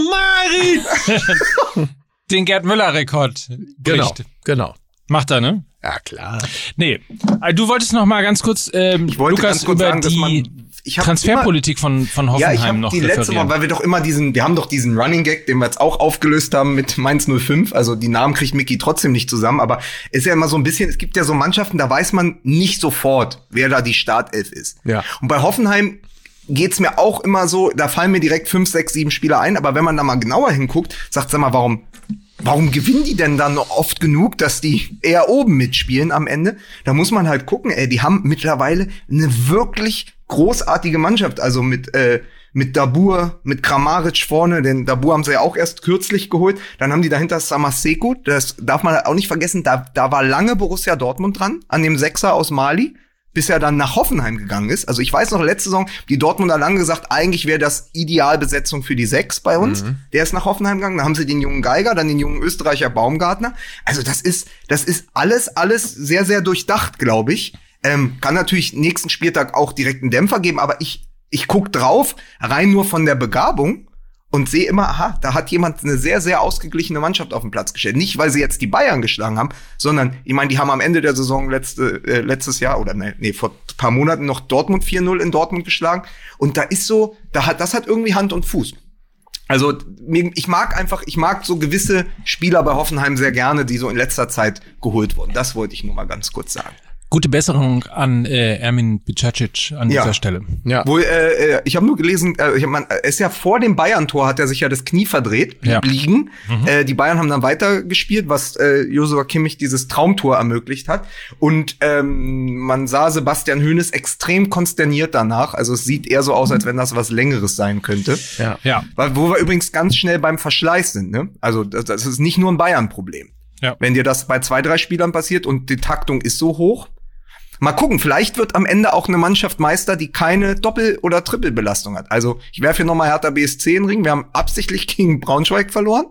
Knall-Maric den Gerd Müller-Rekord Genau, bricht. genau. Macht er, ne? Ja, klar. Nee, du wolltest noch mal ganz kurz, ähm, ich wollte Lukas, ganz kurz über sagen, dass die man, ich Transferpolitik von, von Hoffenheim ja, ich hab noch die letzte referieren. Mal, weil wir doch immer diesen, wir haben doch diesen Running Gag, den wir jetzt auch aufgelöst haben mit Mainz null fünf, also die Namen kriegt Micky trotzdem nicht zusammen, aber es ist ja immer so ein bisschen, es gibt ja so Mannschaften, da weiß man nicht sofort, wer da die Startelf ist. Ja. Und bei Hoffenheim geht's mir auch immer so, da fallen mir direkt fünf, sechs, sieben Spieler ein, aber wenn man da mal genauer hinguckt, sagt, sag mal, warum Warum gewinnen die denn dann oft genug, dass die eher oben mitspielen am Ende? Da muss man halt gucken, ey, die haben mittlerweile eine wirklich großartige Mannschaft. Also mit äh, mit Dabur, mit Kramaric vorne, den Dabur haben sie ja auch erst kürzlich geholt. Dann haben die dahinter Samaseko, das darf man auch nicht vergessen, da da war lange Borussia Dortmund dran, an dem Sechser aus Mali, bis er dann nach Hoffenheim gegangen ist. Also ich weiß noch, letzte Saison, die Dortmunder lange gesagt, eigentlich wäre das Idealbesetzung für die Sechs bei uns. Mhm. Der ist nach Hoffenheim gegangen, dann haben sie den jungen Geiger, dann den jungen Österreicher Baumgartner. Also das ist, das ist alles, alles sehr, sehr durchdacht, glaube ich. Ähm, kann natürlich nächsten Spieltag auch direkt einen Dämpfer geben, aber ich, ich guck drauf, rein nur von der Begabung und sehe immer, aha, da hat jemand eine sehr, sehr ausgeglichene Mannschaft auf den Platz gestellt. Nicht, weil sie jetzt die Bayern geschlagen haben, sondern, ich meine, die haben am Ende der Saison letzte, äh, letztes Jahr, oder nee, nee, vor ein paar Monaten noch Dortmund vier null in Dortmund geschlagen. Und da ist so, da hat, das hat irgendwie Hand und Fuß. Also, ich mag einfach, ich mag so gewisse Spieler bei Hoffenheim sehr gerne, die so in letzter Zeit geholt wurden. Das wollte ich nur mal ganz kurz sagen. Gute Besserung an äh, Ermin Bicacic an ja. dieser Stelle. Ja. Wo, äh, ich habe nur gelesen, äh, ich hab, man, er ist ja vor dem Bayern-Tor, hat er sich ja das Knie verdreht, ja. liegen. Mhm. Äh, die Bayern haben dann weitergespielt, was äh, Joshua Kimmich dieses Traumtor ermöglicht hat. Und ähm, man sah Sebastian Hoeneß extrem konsterniert danach. Also es sieht eher so aus, als wenn das was Längeres sein könnte. Ja. ja. Weil, wo wir übrigens ganz schnell beim Verschleiß sind. Ne? Also das, das ist nicht nur ein Bayern-Problem. Ja. Wenn dir das bei zwei, drei Spielern passiert und die Taktung ist so hoch, mal gucken, vielleicht wird am Ende auch eine Mannschaft Meister, die keine Doppel- oder Trippelbelastung hat. Also ich werfe hier nochmal Hertha B S C in den Ring. Wir haben absichtlich gegen Braunschweig verloren.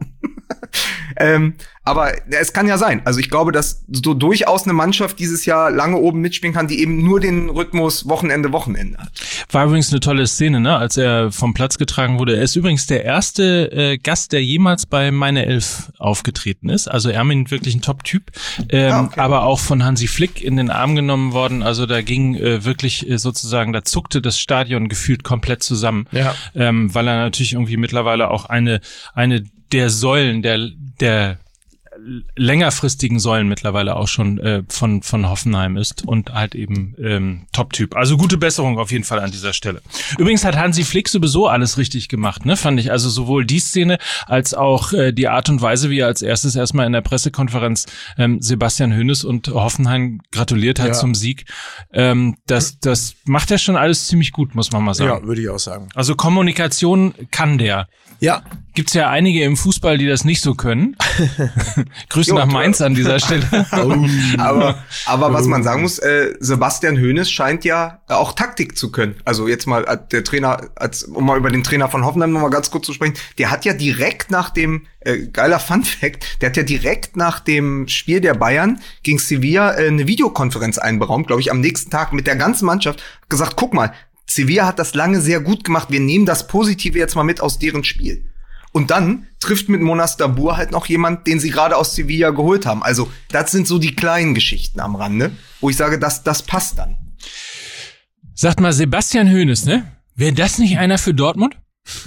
ähm, aber es kann ja sein. Also ich glaube, dass so durchaus eine Mannschaft dieses Jahr lange oben mitspielen kann, die eben nur den Rhythmus Wochenende, Wochenende hat. War übrigens eine tolle Szene, ne, als er vom Platz getragen wurde. Er ist übrigens der erste äh, Gast, der jemals bei Meine Elf aufgetreten ist. Also Ermin wirklich ein Top-Typ. Ähm, ah, okay. Aber auch von Hansi Flick in den Arm genommen worden. Also da ging äh, wirklich äh, sozusagen, da zuckte das Stadion gefühlt komplett zusammen. Ja. Ähm, weil er natürlich irgendwie mittlerweile auch eine eine der Säulen der der längerfristigen Säulen mittlerweile auch schon äh, von von Hoffenheim ist und halt eben ähm, Top-Typ. Also gute Besserung auf jeden Fall an dieser Stelle. Übrigens hat Hansi Flick sowieso alles richtig gemacht, ne? Fand ich. Also sowohl die Szene als auch äh, die Art und Weise, wie er als erstes erstmal in der Pressekonferenz ähm, Sebastian Hoeneß und Hoffenheim gratuliert hat ja. zum Sieg. Ähm, das das macht er schon alles ziemlich gut, muss man mal sagen. Ja, würde ich auch sagen. Also Kommunikation kann der. Ja. Gibt's ja einige im Fußball, die das nicht so können. Grüße Jo, nach toll. Mainz an dieser Stelle. aber, aber was man sagen muss, äh, Sebastian Hoeneß scheint ja auch Taktik zu können. Also jetzt mal äh, der Trainer, als, um mal über den Trainer von Hoffenheim noch mal ganz kurz zu sprechen, der hat ja direkt nach dem, äh, geiler Funfact, der hat ja direkt nach dem Spiel der Bayern gegen Sevilla äh, eine Videokonferenz einberaumt, glaube ich, am nächsten Tag mit der ganzen Mannschaft, gesagt, guck mal, Sevilla hat das lange sehr gut gemacht, wir nehmen das Positive jetzt mal mit aus deren Spiel. Und dann trifft mit Monas Dabour halt noch jemand, den sie gerade aus Sevilla geholt haben. Also das sind so die kleinen Geschichten am Rande, wo ich sage, das, das passt dann. Sagt mal Sebastian Hoeneß, ne? Wäre das nicht einer für Dortmund?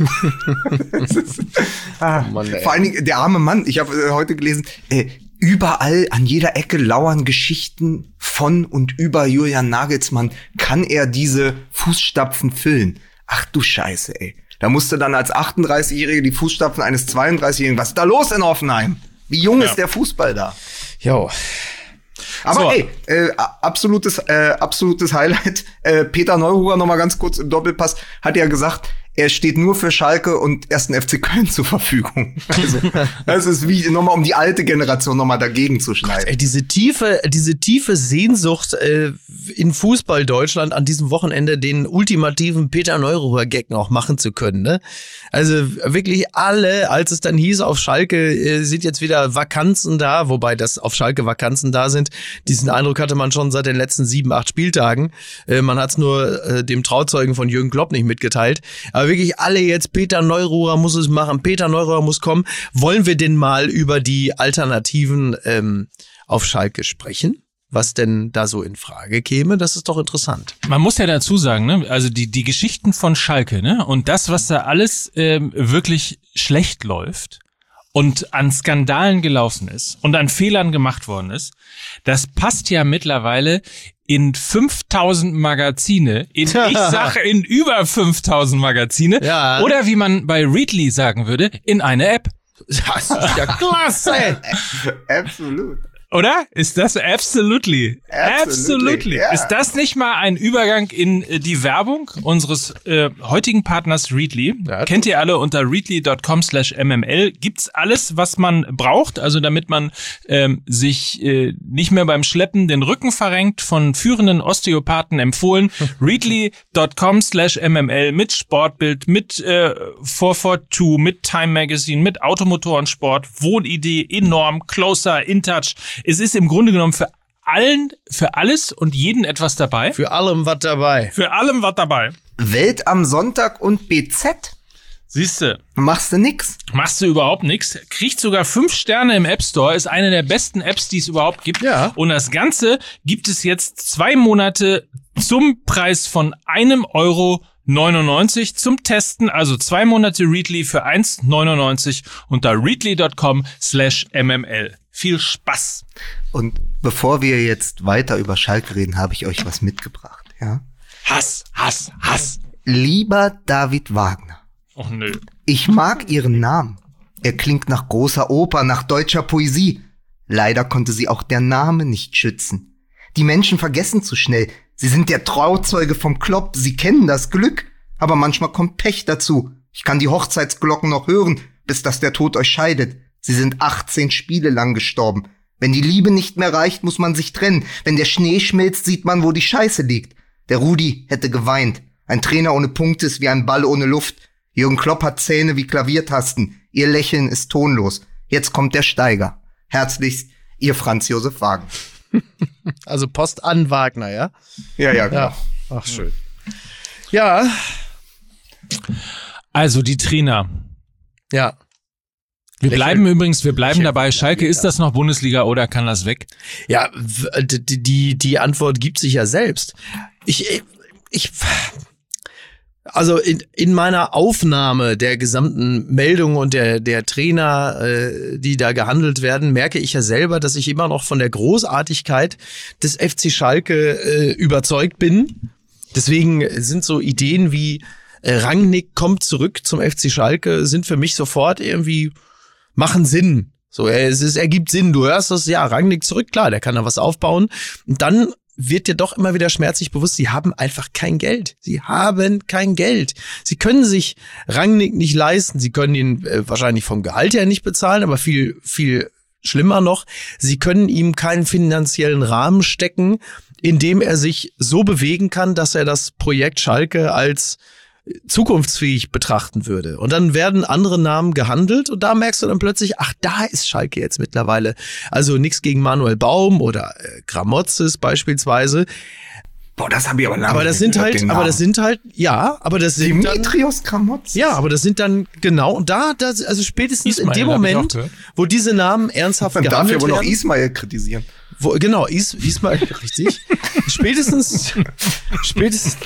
ah, Mann, vor allen Dingen der arme Mann, ich habe äh, heute gelesen, äh, überall an jeder Ecke lauern Geschichten von und über Julian Nagelsmann. Kann er diese Fußstapfen füllen? Ach du Scheiße, ey. Da musste dann als achtunddreißigjährige die Fußstapfen eines zweiunddreißigjährigen. Was ist da los in Hoffenheim? Wie jung ja. ist der Fußball da? Jo. Aber so. ey, äh, absolutes, äh, absolutes Highlight. Äh, Peter Neururer, noch mal ganz kurz im Doppelpass, hat ja gesagt, er steht nur für Schalke und ersten F C Köln zur Verfügung. Also, das ist wie nochmal, um die alte Generation nochmal dagegen zu schneiden. Ey, diese tiefe, diese tiefe Sehnsucht äh, in Fußball Deutschland an diesem Wochenende den ultimativen Peter Neururer-Gag noch machen zu können, ne? Also wirklich alle, als es dann hieß, auf Schalke äh, sind jetzt wieder Vakanzen da, wobei das auf Schalke Vakanzen da sind. Diesen Eindruck hatte man schon seit den letzten sieben, acht Spieltagen. Äh, man hat es nur äh, dem Trauzeugen von Jürgen Klopp nicht mitgeteilt. Aber wirklich alle jetzt, Peter Neururer muss es machen, Peter Neururer muss kommen. Wollen wir denn mal über die Alternativen ähm, auf Schalke sprechen? Was denn da so in Frage käme? Das ist doch interessant. Man muss ja dazu sagen, ne, also die die Geschichten von Schalke, ne, und das, was da alles ähm, wirklich schlecht läuft und an Skandalen gelaufen ist und an Fehlern gemacht worden ist, das passt ja mittlerweile in fünftausend Magazine, in, ich sage in über fünftausend Magazine, ja. Oder wie man bei Readly sagen würde, in eine App. Das ist ja klasse. Absolut. Oder? Ist das absolutely? Absolutely. Absolutely. Ja. Ist das nicht mal ein Übergang in äh, die Werbung unseres äh, heutigen Partners Readly? Ja, Kennt ihr alle unter readly dot com slash m m l. Gibt's alles, was man braucht, also damit man ähm, sich äh, nicht mehr beim Schleppen den Rücken verrenkt, von führenden Osteopathen empfohlen. readly dot com slash m m l mit Sportbild, mit äh, vier vier zwei, mit Time Magazine, mit Automotorensport, Wohnidee, enorm, Closer, InTouch. Es ist im Grunde genommen für allen, für alles und jeden etwas dabei. Für allem was dabei. Für allem was dabei. Welt am Sonntag und B Z. Siehste, Machst du nix? machst du überhaupt nichts. Kriegt sogar fünf Sterne im App Store, ist eine der besten Apps, die es überhaupt gibt. Ja. Und das Ganze gibt es jetzt zwei Monate zum Preis von einem Euro neunundneunzig zum Testen, also zwei Monate Readly für eins neunundneunzig unter readly dot com slash m m l. Viel Spaß. Und bevor wir jetzt weiter über Schalke reden, habe ich euch was mitgebracht, ja? Hass, Hass, Hass. Lieber David Wagner, Och nö. ich mag Ihren Namen. Er klingt nach großer Oper, nach deutscher Poesie. Leider konnte sie auch der Name nicht schützen. Die Menschen vergessen zu schnell. Sie sind der Trauzeuge vom Klopp, sie kennen das Glück. Aber manchmal kommt Pech dazu. Ich kann die Hochzeitsglocken noch hören, bis dass der Tod euch scheidet. Sie sind achtzehn Spiele lang gestorben. Wenn die Liebe nicht mehr reicht, muss man sich trennen. Wenn der Schnee schmilzt, sieht man, wo die Scheiße liegt. Der Rudi hätte geweint. Ein Trainer ohne Punkte ist wie ein Ball ohne Luft. Jürgen Klopp hat Zähne wie Klaviertasten. Ihr Lächeln ist tonlos. Jetzt kommt der Steiger. Herzlichst, Ihr Franz Josef Wagner. Also Post an Wagner, ja? Ja, ja, genau. Ja. Ach, schön. Ja. Also die Trainer. Ja. Wir Lächeln. bleiben übrigens, wir bleiben Lächeln. dabei. Schalke, ist das noch Bundesliga oder kann das weg? Ja, w- die, die, die Antwort gibt sich ja selbst. Ich, ich, also in, in meiner Aufnahme der gesamten Meldung und der, der Trainer, äh, die da gehandelt werden, merke ich ja selber, dass ich immer noch von der Großartigkeit des F C Schalke äh, überzeugt bin. Deswegen sind so Ideen wie äh, Rangnick kommt zurück zum F C Schalke, sind für mich sofort irgendwie machen Sinn. So, es ist, ergibt Sinn. Du hörst das, ja, Rangnick zurück, klar, der kann da was aufbauen. Und dann wird dir doch immer wieder schmerzlich bewusst, sie haben einfach kein Geld. Sie haben kein Geld. Sie können sich Rangnick nicht leisten. Sie können ihn äh, wahrscheinlich vom Gehalt her nicht bezahlen, aber viel, viel schlimmer noch, sie können ihm keinen finanziellen Rahmen stecken, in dem er sich so bewegen kann, dass er das Projekt Schalke als zukunftsfähig betrachten würde. Und dann werden andere Namen gehandelt und da merkst du dann plötzlich, ach, da ist Schalke jetzt mittlerweile. Also nichts gegen Manuel Baum oder äh, Gramotzes beispielsweise. Boah, das habe ich aber lange Aber das sind halt, aber das sind halt, ja, aber das sind Dimitrios Gramotzes. Ja, aber das sind dann genau und da, das, also spätestens Ismail, in dem Moment, wo diese Namen ernsthaft man gehandelt darf ja wohl noch werden. Ismail kritisieren. Wo, genau, Is, Ismail, richtig. spätestens, spätestens,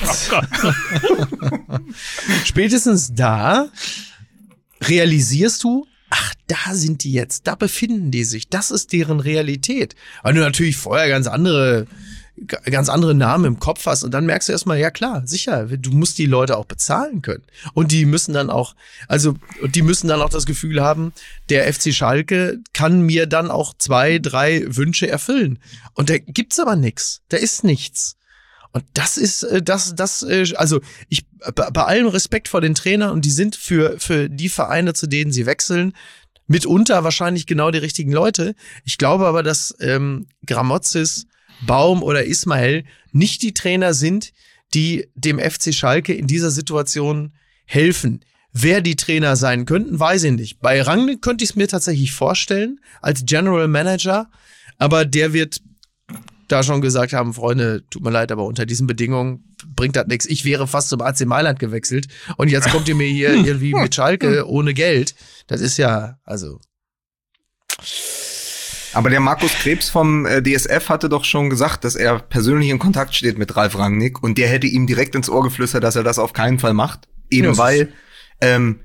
spätestens da realisierst du, ach, da sind die jetzt, da befinden die sich, das ist deren Realität. Weil du natürlich vorher ganz andere, ganz andere Namen im Kopf hast und dann merkst du erstmal, ja klar, sicher, du musst die Leute auch bezahlen können. Und die müssen dann auch, also, und die müssen dann auch das Gefühl haben, der F C Schalke kann mir dann auch zwei, drei Wünsche erfüllen. Und da gibt's aber nix. Da ist nichts. Und das ist, das, das, also ich, bei allem Respekt vor den Trainern und die sind für, für die Vereine, zu denen sie wechseln, mitunter wahrscheinlich genau die richtigen Leute. Ich glaube aber, dass ähm, Gramotzes, Baum oder Ismail nicht die Trainer sind, die dem F C Schalke in dieser Situation helfen. Wer die Trainer sein könnten, weiß ich nicht. Bei Rangnick könnte ich es mir tatsächlich vorstellen, als General Manager, aber der wird da schon gesagt haben, Freunde, tut mir leid, aber unter diesen Bedingungen bringt das nichts. Ich wäre fast zum A C Mailand gewechselt und jetzt kommt ihr mir hier irgendwie mit Schalke ohne Geld. Das ist ja, also... Aber der Markus Krebs vom äh, D S F hatte doch schon gesagt, dass er persönlich in Kontakt steht mit Ralf Rangnick und der hätte ihm direkt ins Ohr geflüstert, dass er das auf keinen Fall macht. Eben ja, weil, ähm,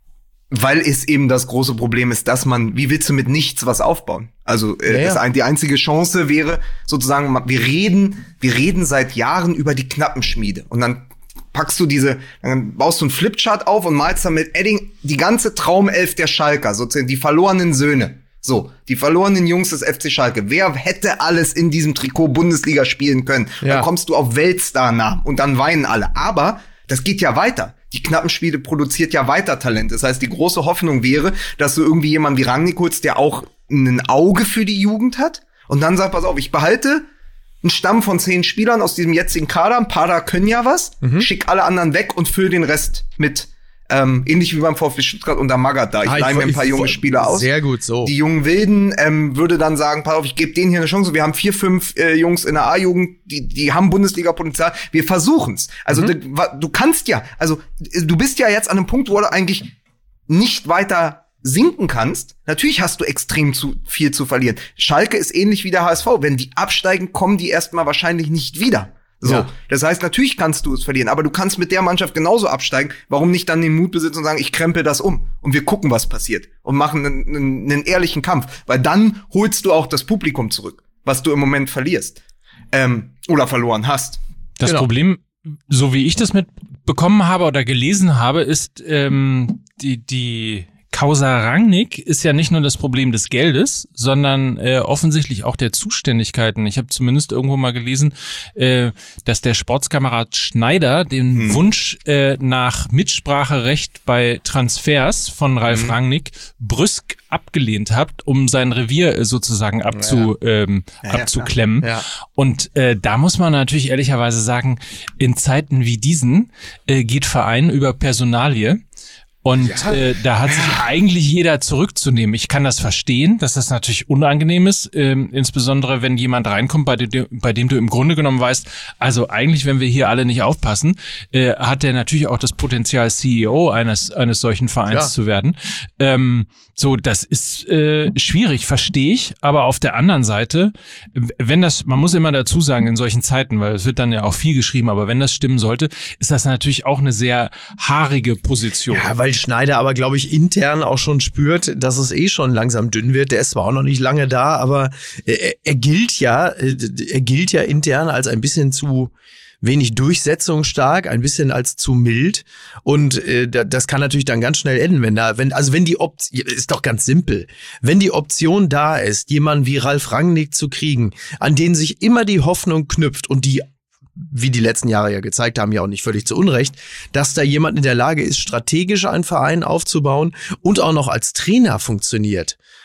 weil es eben das große Problem ist, dass man, wie willst du mit nichts was aufbauen? Also äh, ja, ja. Das, die einzige Chance wäre sozusagen, wir reden, wir reden seit Jahren über die Knappenschmiede und dann packst du diese, dann baust du einen Flipchart auf und malst dann mit Edding die ganze Traumelf der Schalker, sozusagen die verlorenen Söhne. So, die verlorenen Jungs des F C Schalke. Wer hätte alles in diesem Trikot Bundesliga spielen können? Ja. Dann kommst du auf Weltstar-Namen und dann weinen alle. Aber das geht ja weiter. Die Knappenschmiede produziert ja weiter Talent. Das heißt, die große Hoffnung wäre, dass du irgendwie jemanden wie Rangnick holst, der auch ein Auge für die Jugend hat und dann sagt, pass auf, ich behalte einen Stamm von zehn Spielern aus diesem jetzigen Kader. Ein paar da können ja was. Mhm. Schick alle anderen weg und füll den Rest mit. Ähm, ähnlich wie beim VfB Stuttgart unter Magath da. Ich ah, leih mir ein paar junge Spieler aus. Sehr gut, so. Die jungen Wilden ähm, würde dann sagen, pass auf, ich gebe denen hier eine Chance. Wir haben vier, fünf äh, Jungs in der A-Jugend, die die haben Bundesliga-Potenzial. Wir versuchen's. Also mhm. du, du kannst ja, also du bist ja jetzt an einem Punkt, wo du eigentlich nicht weiter sinken kannst. Natürlich hast du extrem zu viel zu verlieren. Schalke ist ähnlich wie der H S V. Wenn die absteigen, kommen die erstmal wahrscheinlich nicht wieder. So, ja. Das heißt, natürlich kannst du es verlieren, aber du kannst mit der Mannschaft genauso absteigen. Warum nicht dann den Mut besitzen und sagen, ich krempel das um und wir gucken, was passiert und machen einen, einen, einen ehrlichen Kampf, weil dann holst du auch das Publikum zurück, was du im Moment verlierst ähm, oder verloren hast. Das genau. Problem, so wie ich das mitbekommen habe oder gelesen habe, ist ähm, die die Causa Rangnick ist ja nicht nur das Problem des Geldes, sondern äh, offensichtlich auch der Zuständigkeiten. Ich habe zumindest irgendwo mal gelesen, äh, dass der Sportskamerad Schneider den hm. Wunsch äh, nach Mitspracherecht bei Transfers von Ralf hm. Rangnick brüsk abgelehnt hat, um sein Revier äh, sozusagen abzu, ja. ähm, ja, abzuklemmen. Ja, ja. Und äh, da muss man natürlich ehrlicherweise sagen, in Zeiten wie diesen äh, geht Verein über Personalie. Und ja. äh, da hat sich eigentlich jeder zurückzunehmen. Ich kann das verstehen, dass das natürlich unangenehm ist, ähm, insbesondere wenn jemand reinkommt, bei dem, bei dem du im Grunde genommen weißt, also eigentlich, wenn wir hier alle nicht aufpassen, äh, hat der natürlich auch das Potenzial, C E O eines eines solchen Vereins ja. zu werden. Ähm, so, das ist äh, schwierig, verstehe ich. Aber auf der anderen Seite, wenn das, man muss immer dazu sagen, in solchen Zeiten, weil es wird dann ja auch viel geschrieben, aber wenn das stimmen sollte, ist das natürlich auch eine sehr haarige Position. Ja, weil Schneider aber, glaube ich, intern auch schon spürt, dass es eh schon langsam dünn wird. Der ist zwar auch noch nicht lange da, aber er, er gilt ja, er gilt ja intern als ein bisschen zu wenig durchsetzungsstark, ein bisschen als zu mild und äh, das kann natürlich dann ganz schnell enden, wenn da, wenn also wenn die Option, ist doch ganz simpel, wenn die Option da ist, jemanden wie Ralf Rangnick zu kriegen, an den sich immer die Hoffnung knüpft und die, wie die letzten Jahre ja gezeigt haben, ja auch nicht völlig zu Unrecht, dass da jemand in der Lage ist, strategisch einen Verein aufzubauen und auch noch als Trainer funktioniert.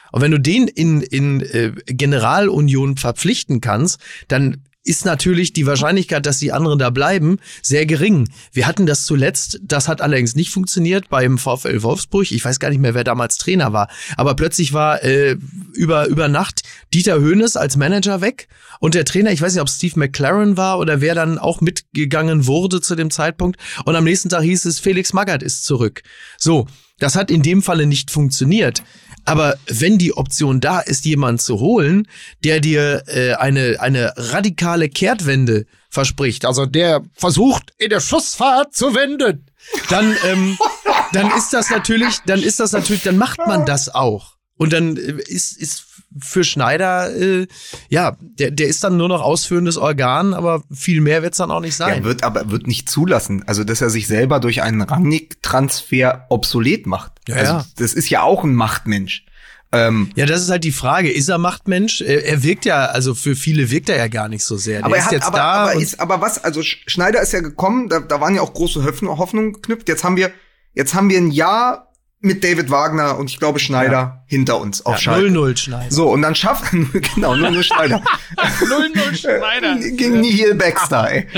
Und wenn du den in, in äh, Generalunion verpflichten kannst, dann ist natürlich die Wahrscheinlichkeit, dass die anderen da bleiben, sehr gering. Wir hatten das zuletzt, das hat allerdings nicht funktioniert beim VfL Wolfsburg. Ich weiß gar nicht mehr, wer damals Trainer war. Aber plötzlich war äh, über über Nacht Dieter Hoeneß als Manager weg und der Trainer, ich weiß nicht, ob Steve McLaren war oder wer dann auch mitgegangen wurde zu dem Zeitpunkt. Und am nächsten Tag hieß es, Felix Magath ist zurück. So, das hat in dem Falle nicht funktioniert. Aber wenn die Option da ist, jemanden zu holen, der dir äh, eine eine radikale Kehrtwende verspricht, also der versucht, in der Schussfahrt zu wenden, dann ähm, dann ist das natürlich, dann ist das natürlich, dann macht man das auch. Und dann ist ist für Schneider, äh, ja, der der ist dann nur noch ausführendes Organ, aber viel mehr wird's dann auch nicht sein. Er wird aber wird nicht zulassen, also dass er sich selber durch einen Rangnick-Transfer obsolet macht. Ja, also ja. Das ist ja auch ein Machtmensch. Ähm, ja, das ist halt die Frage. Ist er Machtmensch? Er, er wirkt ja, also für viele wirkt er ja gar nicht so sehr. Der aber er ist hat, jetzt aber, da. aber, und ist, aber was? Also Schneider ist ja gekommen. Da, da waren ja auch große Hoffnungen geknüpft. Jetzt haben wir, jetzt haben wir ein Jahr mit David Wagner und ich glaube Schneider ja. hinter uns auf ja, Schalke. null null Schneider. So, und dann schaffen, genau, null null Schneider. null null Schneider. Gegen Nihil Baxter, ey.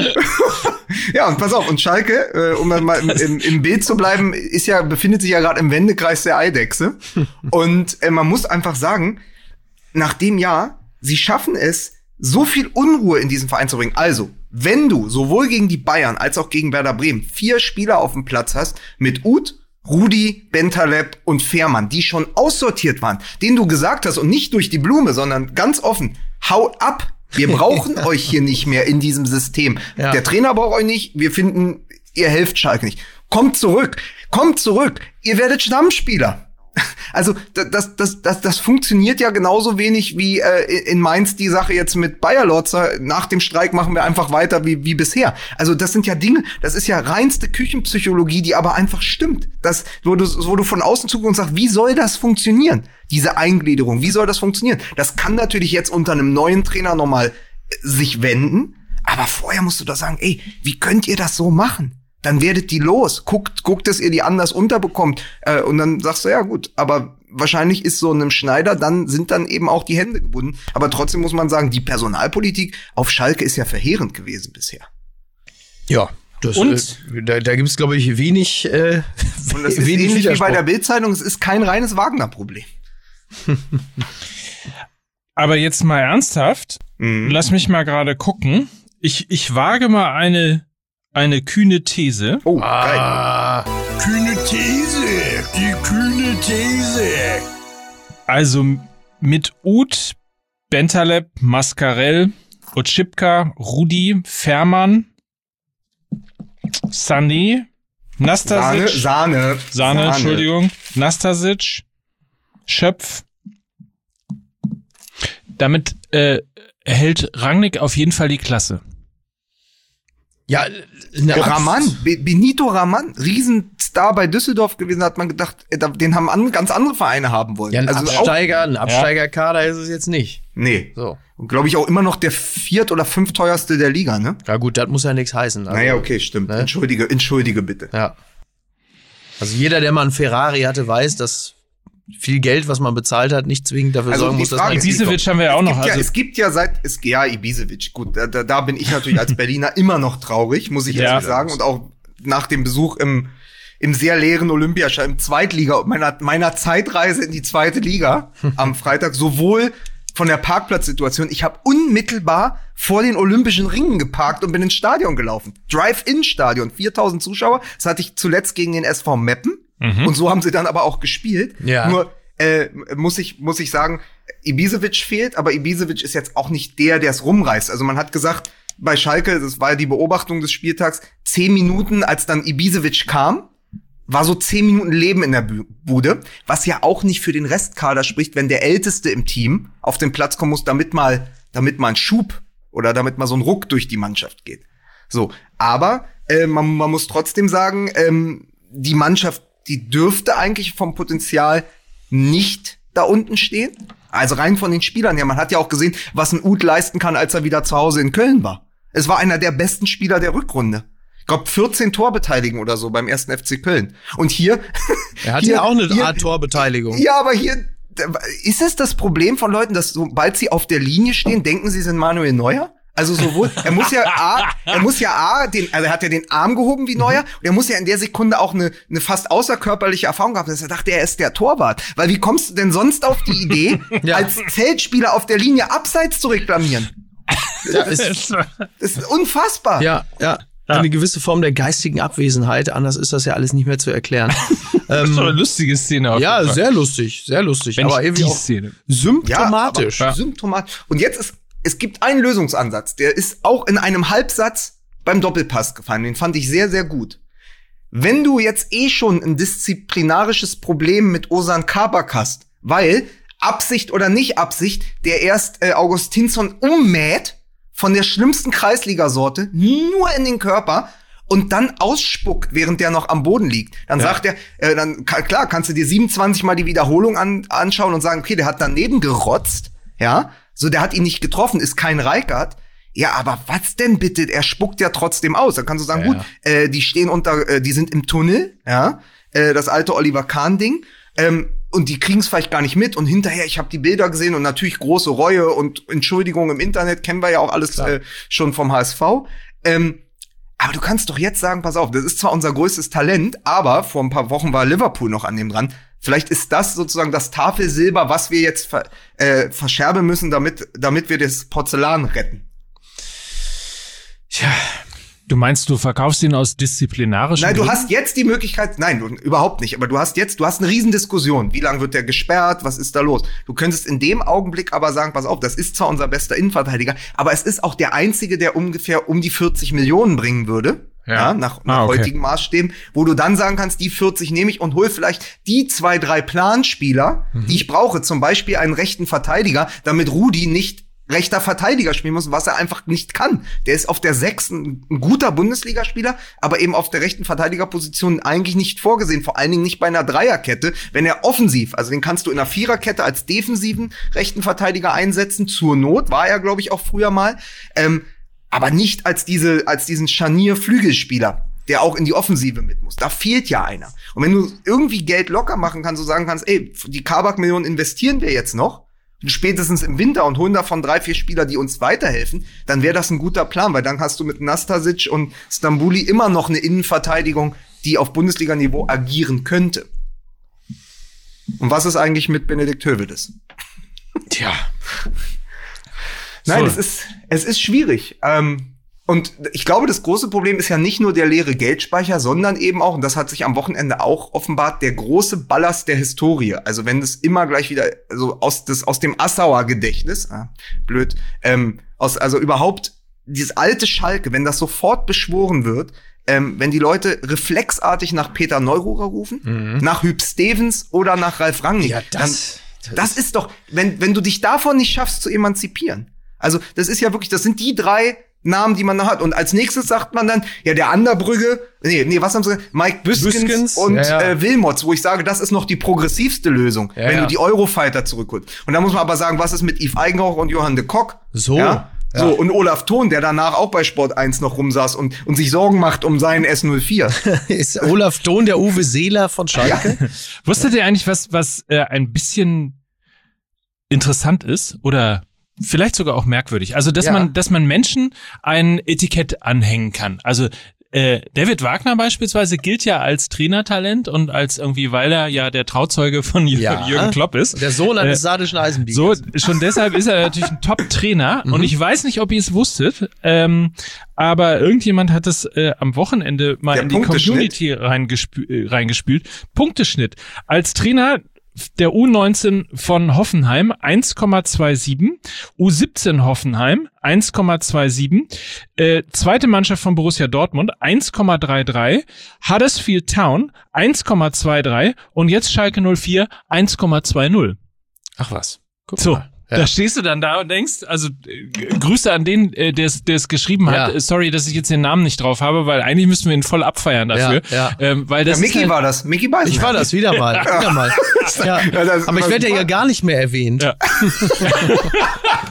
Ja, und pass auf, und Schalke, äh, um dann mal im, im, im Bild zu bleiben, ist ja, befindet sich ja gerade im Wendekreis der Eidechse. Und äh, man muss einfach sagen, nach dem Jahr, sie schaffen es, so viel Unruhe in diesen Verein zu bringen. Also, wenn du sowohl gegen die Bayern als auch gegen Werder Bremen vier Spieler auf dem Platz hast, mit Uth, Rudi, Bentaleb und Fährmann, die schon aussortiert waren, denen du gesagt hast und nicht durch die Blume, sondern ganz offen, haut ab, wir brauchen euch hier nicht mehr in diesem System. Ja. Der Trainer braucht euch nicht, wir finden, ihr helft Schalke nicht. Kommt zurück, kommt zurück, ihr werdet Stammspieler. Also das, das, das, das funktioniert ja genauso wenig wie äh, in Mainz die Sache jetzt mit Bayer Lorzer. Nach dem Streik machen wir einfach weiter wie, wie bisher. Also das sind ja Dinge, das ist ja reinste Küchenpsychologie, die aber einfach stimmt. Das, wo du, wo du von außen zuguckst und sagst, wie soll das funktionieren? Diese Eingliederung, wie soll das funktionieren? Das kann natürlich jetzt unter einem neuen Trainer nochmal sich wenden, aber vorher musst du doch sagen, ey, wie könnt ihr das so machen? Dann werdet die los. Guckt, guckt, dass ihr die anders unterbekommt. Äh, und dann sagst du, ja gut, aber wahrscheinlich ist so einem Schneider, dann sind dann eben auch die Hände gebunden. Aber trotzdem muss man sagen, die Personalpolitik auf Schalke ist ja verheerend gewesen bisher. Ja, das, und äh, da, da gibt's, glaube ich, wenig äh, Und das ist wenig ähnlich wie bei Widerspruch. der Bild-Zeitung, es ist kein reines Wagner-Problem. aber jetzt mal ernsthaft, Mhm. lass mich mal gerade gucken. Ich, ich wage mal eine, eine kühne These. Oh, geil. Ah, kühne These, die kühne These. Also mit Uth, Bentaleb, Mascarell, Otschipka, Rudi, Fährmann, Sané, Nastasic, Sahne, Sahne. Sahne, Entschuldigung, Nastasic, Schöpf. Damit äh, hält Rangnick auf jeden Fall die Klasse. Ja, eine Raman, Be- Benito Raman, Riesenstar bei Düsseldorf gewesen, hat man gedacht, äh, den haben an, ganz andere Vereine haben wollen. Ja, ein also Absteiger, ein Absteigerkader ist es jetzt nicht. Auch, nee. So. Und glaube ich auch immer noch der viert- oder fünfteuerste der Liga, ne? Ja gut, das muss ja nichts heißen. Also, naja, okay, stimmt. Ne? Entschuldige, entschuldige bitte. Ja. Also jeder, der mal einen Ferrari hatte, weiß, dass viel Geld, was man bezahlt hat, nicht zwingend dafür Also sorgen die muss, dass Frage man ist, Ibisevic haben wir ja auch Es noch. gibt, ja, Also, es gibt ja seit, es, ja, Ibisevic, gut, da, da, da bin ich natürlich als Berliner immer noch traurig, muss ich Ja. ehrlich sagen. Und auch nach dem Besuch im, im sehr leeren Olympiastadion, im Zweitliga, meiner, meiner Zeitreise in die zweite Liga am Freitag, sowohl von der Parkplatzsituation, ich habe unmittelbar vor den Olympischen Ringen geparkt und bin ins Stadion gelaufen. Drive-In-Stadion, viertausend Zuschauer. Das hatte ich zuletzt gegen den S V Meppen. Mhm. Und so haben sie dann aber auch gespielt. Ja. Nur äh, muss ich muss ich sagen, Ibisevic fehlt, aber Ibisevic ist jetzt auch nicht der, der es rumreißt. Also man hat gesagt, bei Schalke, das war ja die Beobachtung des Spieltags, zehn Minuten, als dann Ibisevic kam, war so zehn Minuten Leben in der Bude, was ja auch nicht für den Restkader spricht, wenn der Älteste im Team auf den Platz kommen muss, damit mal, damit mal ein Schub oder damit mal so ein Ruck durch die Mannschaft geht. So, aber äh, man, man muss trotzdem sagen, ähm, die Mannschaft, die dürfte eigentlich vom Potenzial nicht da unten stehen. Also rein von den Spielern her. Man hat ja auch gesehen, was ein Uth leisten kann, als er wieder zu Hause in Köln war. Es war einer der besten Spieler der Rückrunde. Ich glaube, vierzehn Torbeteiligung oder so beim ersten F C Köln. Und hier Er hatte hier, ja auch eine hier, Art Torbeteiligung. Ja, aber hier ist es das Problem von Leuten, dass sobald sie auf der Linie stehen, denken sie sind Manuel Neuer? Also sowohl, er muss ja A, er muss ja A, den, also er hat ja den Arm gehoben wie Neuer, und er muss ja in der Sekunde auch eine, eine fast außerkörperliche Erfahrung gehabt, dass er dachte, er ist der Torwart. Weil wie kommst du denn sonst auf die Idee, ja. als Feldspieler auf der Linie abseits zu reklamieren? Ja, das, ist, das ist unfassbar. Ja, ja. Ja. Eine gewisse Form der geistigen Abwesenheit, anders ist das ja alles nicht mehr zu erklären. Das ist doch eine lustige Szene. Auf ja, jeden Fall. sehr lustig, sehr lustig. Wenn aber irgendwie die auch Szene. symptomatisch. Ja, aber, symptomatisch. Und jetzt ist, es gibt einen Lösungsansatz, der ist auch in einem Halbsatz beim Doppelpass gefallen. Den fand ich sehr, sehr gut. Wenn du jetzt eh schon ein disziplinarisches Problem mit Ozan Kabak hast, weil Absicht oder nicht Absicht, der erst äh, Augustinsson ummäht von der schlimmsten Kreisligasorte nur in den Körper und dann ausspuckt, während der noch am Boden liegt. Dann ja. sagt er, äh, dann klar, kannst du dir siebenundzwanzig Mal die Wiederholung an, anschauen und sagen, okay, der hat daneben gerotzt, ja, so der hat ihn nicht getroffen, ist kein Reikart. Ja, aber was denn bitte? Er spuckt ja trotzdem aus. Dann kannst du sagen, ja, gut, ja. Äh, die stehen unter, äh, die sind im Tunnel, ja, äh, das alte Oliver Kahn-Ding. Ähm, und die kriegen es vielleicht gar nicht mit. Und hinterher, ich habe die Bilder gesehen und natürlich große Reue und Entschuldigung im Internet, kennen wir ja auch alles äh, schon vom H S V. Ähm, aber du kannst doch jetzt sagen, pass auf, das ist zwar unser größtes Talent, aber vor ein paar Wochen war Liverpool noch an dem dran. Vielleicht ist das sozusagen das Tafelsilber, was wir jetzt ver- äh, verscherben müssen, damit, damit wir das Porzellan retten. Tja, du meinst, du verkaufst ihn aus disziplinarischen Nein, du Gründen? hast jetzt die Möglichkeit, nein, du, überhaupt nicht, aber du hast jetzt, du hast eine Riesendiskussion. Wie lange wird der gesperrt? Was ist da los? Du könntest in dem Augenblick aber sagen, pass auf, das ist zwar unser bester Innenverteidiger, aber es ist auch der einzige, der ungefähr um die vierzig Millionen bringen würde. Ja, ja nach, nach ah, okay. heutigen Maßstäben, wo du dann sagen kannst, die vierzig nehme ich und hol vielleicht die zwei, drei Planspieler, mhm. die ich brauche, zum Beispiel einen rechten Verteidiger, damit Rudi nicht rechter Verteidiger spielen muss, was er einfach nicht kann. Der ist auf der sechsten ein guter Bundesligaspieler, aber eben auf der rechten Verteidigerposition eigentlich nicht vorgesehen, vor allen Dingen nicht bei einer Dreierkette, wenn er offensiv, also den kannst du in einer Viererkette als defensiven rechten Verteidiger einsetzen, zur Not, war er, glaube ich, auch früher mal, ähm, aber nicht als diese, als diesen Scharnier-Flügelspieler, der auch in die Offensive mit muss. Da fehlt ja einer. Und wenn du irgendwie Geld locker machen kannst, so sagen kannst, ey, die Kabak-Millionen investieren wir jetzt noch, spätestens im Winter und holen davon drei, vier Spieler, die uns weiterhelfen, dann wäre das ein guter Plan, weil dann hast du mit Nastasic und Stambouli immer noch eine Innenverteidigung, die auf Bundesliga-Niveau agieren könnte. Und was ist eigentlich mit Benedikt Höwedes? Tja. Nein, so. es ist, es ist schwierig. Ähm, und ich glaube, das große Problem ist ja nicht nur der leere Geldspeicher, sondern eben auch, und das hat sich am Wochenende auch offenbart, der große Ballast der Historie. Also wenn das immer gleich wieder, also aus, das, aus dem Assauer Gedächtnis, ah, blöd, ähm, aus, also überhaupt dieses alte Schalke, wenn das sofort beschworen wird, ähm, wenn die Leute reflexartig nach Peter Neururer rufen, mhm. nach Hüb Stevens oder nach Ralf Rangnick, ja, das, dann, das ist doch, wenn, wenn du dich davon nicht schaffst zu emanzipieren. Also das ist ja wirklich, das sind die drei Namen, die man da hat. Und als nächstes sagt man dann, ja, der Anderbrügge, nee, nee, was haben sie gesagt? Mike Büskens, Büskens und ja, ja. Äh, Wilmots, wo ich sage, das ist noch die progressivste Lösung, ja, wenn ja. du die Eurofighter zurückholst. Und da muss man aber sagen, was ist mit Yves Eigenhoch und Johann de Kock? So. Ja? Ja. So, und Olaf Thon, der danach auch bei Sport eins noch rumsaß und, und sich Sorgen macht um seinen S null vier. Ist Olaf Thon der Uwe Seeler von Schalke? Ja. Wusstet ihr eigentlich, was, was äh, ein bisschen interessant ist? Oder vielleicht sogar auch merkwürdig. Also, dass ja. man, dass man Menschen ein Etikett anhängen kann. Also, äh, David Wagner beispielsweise gilt ja als Trainertalent und als irgendwie, weil er ja der Trauzeuge von Jür- ja. Jürgen Klopp ist. Der Sohn eines äh, sardischen Eisenbiegers. So, schon deshalb ist er natürlich ein Top-Trainer. Mhm. Und ich weiß nicht, ob ihr es wusstet, ähm, aber irgendjemand hat es äh, am Wochenende mal der in die Community reingespü- reingespült. Punkteschnitt. Als Trainer der U neunzehn von Hoffenheim eins Komma siebenundzwanzig, U siebzehn Hoffenheim eins Komma siebenundzwanzig, äh, zweite Mannschaft von Borussia Dortmund eins Komma dreiunddreißig, Huddersfield Town eins Komma zweiunddreißig und jetzt Schalke null vier eins Komma zwanzig. Ach was. Guck so. mal. Ja. Da stehst du dann da und denkst, also äh, Grüße an den, äh, der es geschrieben hat. Ja. Sorry, dass ich jetzt den Namen nicht drauf habe, weil eigentlich müssten wir ihn voll abfeiern dafür. Ja, ja. Ähm, weil das ja, Micky halt, war das. Micky Beisenherz. Ich war das, wieder mal. Wieder mal. Ja. Ja, das aber ich werde ja gar nicht mehr erwähnt. Ja.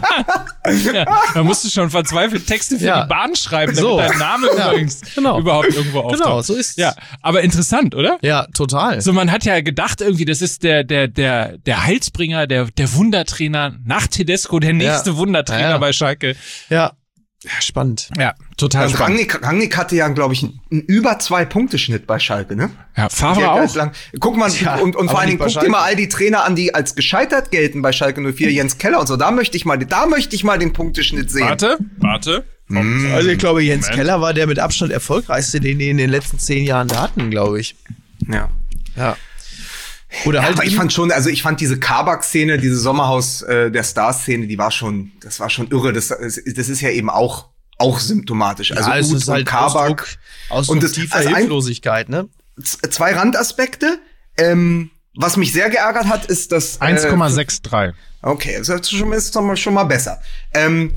Ja, da musst du schon verzweifelt Texte für Ja. die Bahn schreiben, damit So. dein Name Ja, übrigens genau. überhaupt irgendwo auftaucht. Genau, so ist's. Ja, aber interessant, oder? Ja, total. So, man hat ja gedacht irgendwie, das ist der, der, der, der Heilsbringer, der, der Wundertrainer nach Tedesco, der nächste Ja. Wundertrainer Ja, ja. bei Schalke. Ja. Ja, spannend. Ja, total Also spannend. Rangnick, Rangnick hatte ja, glaube ich, einen, einen über zwei Punkte-Schnitt bei Schalke, ne? Ja, Favre Der auch. galt lang. Guck mal, Ja, und, und aber vor allen nicht Dingen, bei guck dir Schalke. mal all die Trainer an, die als gescheitert gelten bei Schalke null vier, Jens Keller und so. Da möchte ich mal, da möchte ich mal den Punkteschnitt sehen. Warte, warte. Also ich glaube, Jens Moment. Keller war der mit Abstand erfolgreichste, den die in den letzten zehn Jahren hatten, glaube ich. Ja. Ja. Oder halt Aber ich ihm- fand schon, also ich fand diese Kabak-Szene, diese Sommerhaus äh, der Stars-Szene, die war schon, das war schon irre. Das, das ist ja eben auch, auch symptomatisch. Also ja, es Uth ist halt und Kabak. Ausdruck, Ausdruck Und das- tiefer also ein- Hilflosigkeit, ne? Z- Zwei Randaspekte. Ähm, was mich sehr geärgert hat, ist, dass äh, eins Komma sechs drei. Okay, das ist schon, ist schon mal- schon mal besser. Ähm,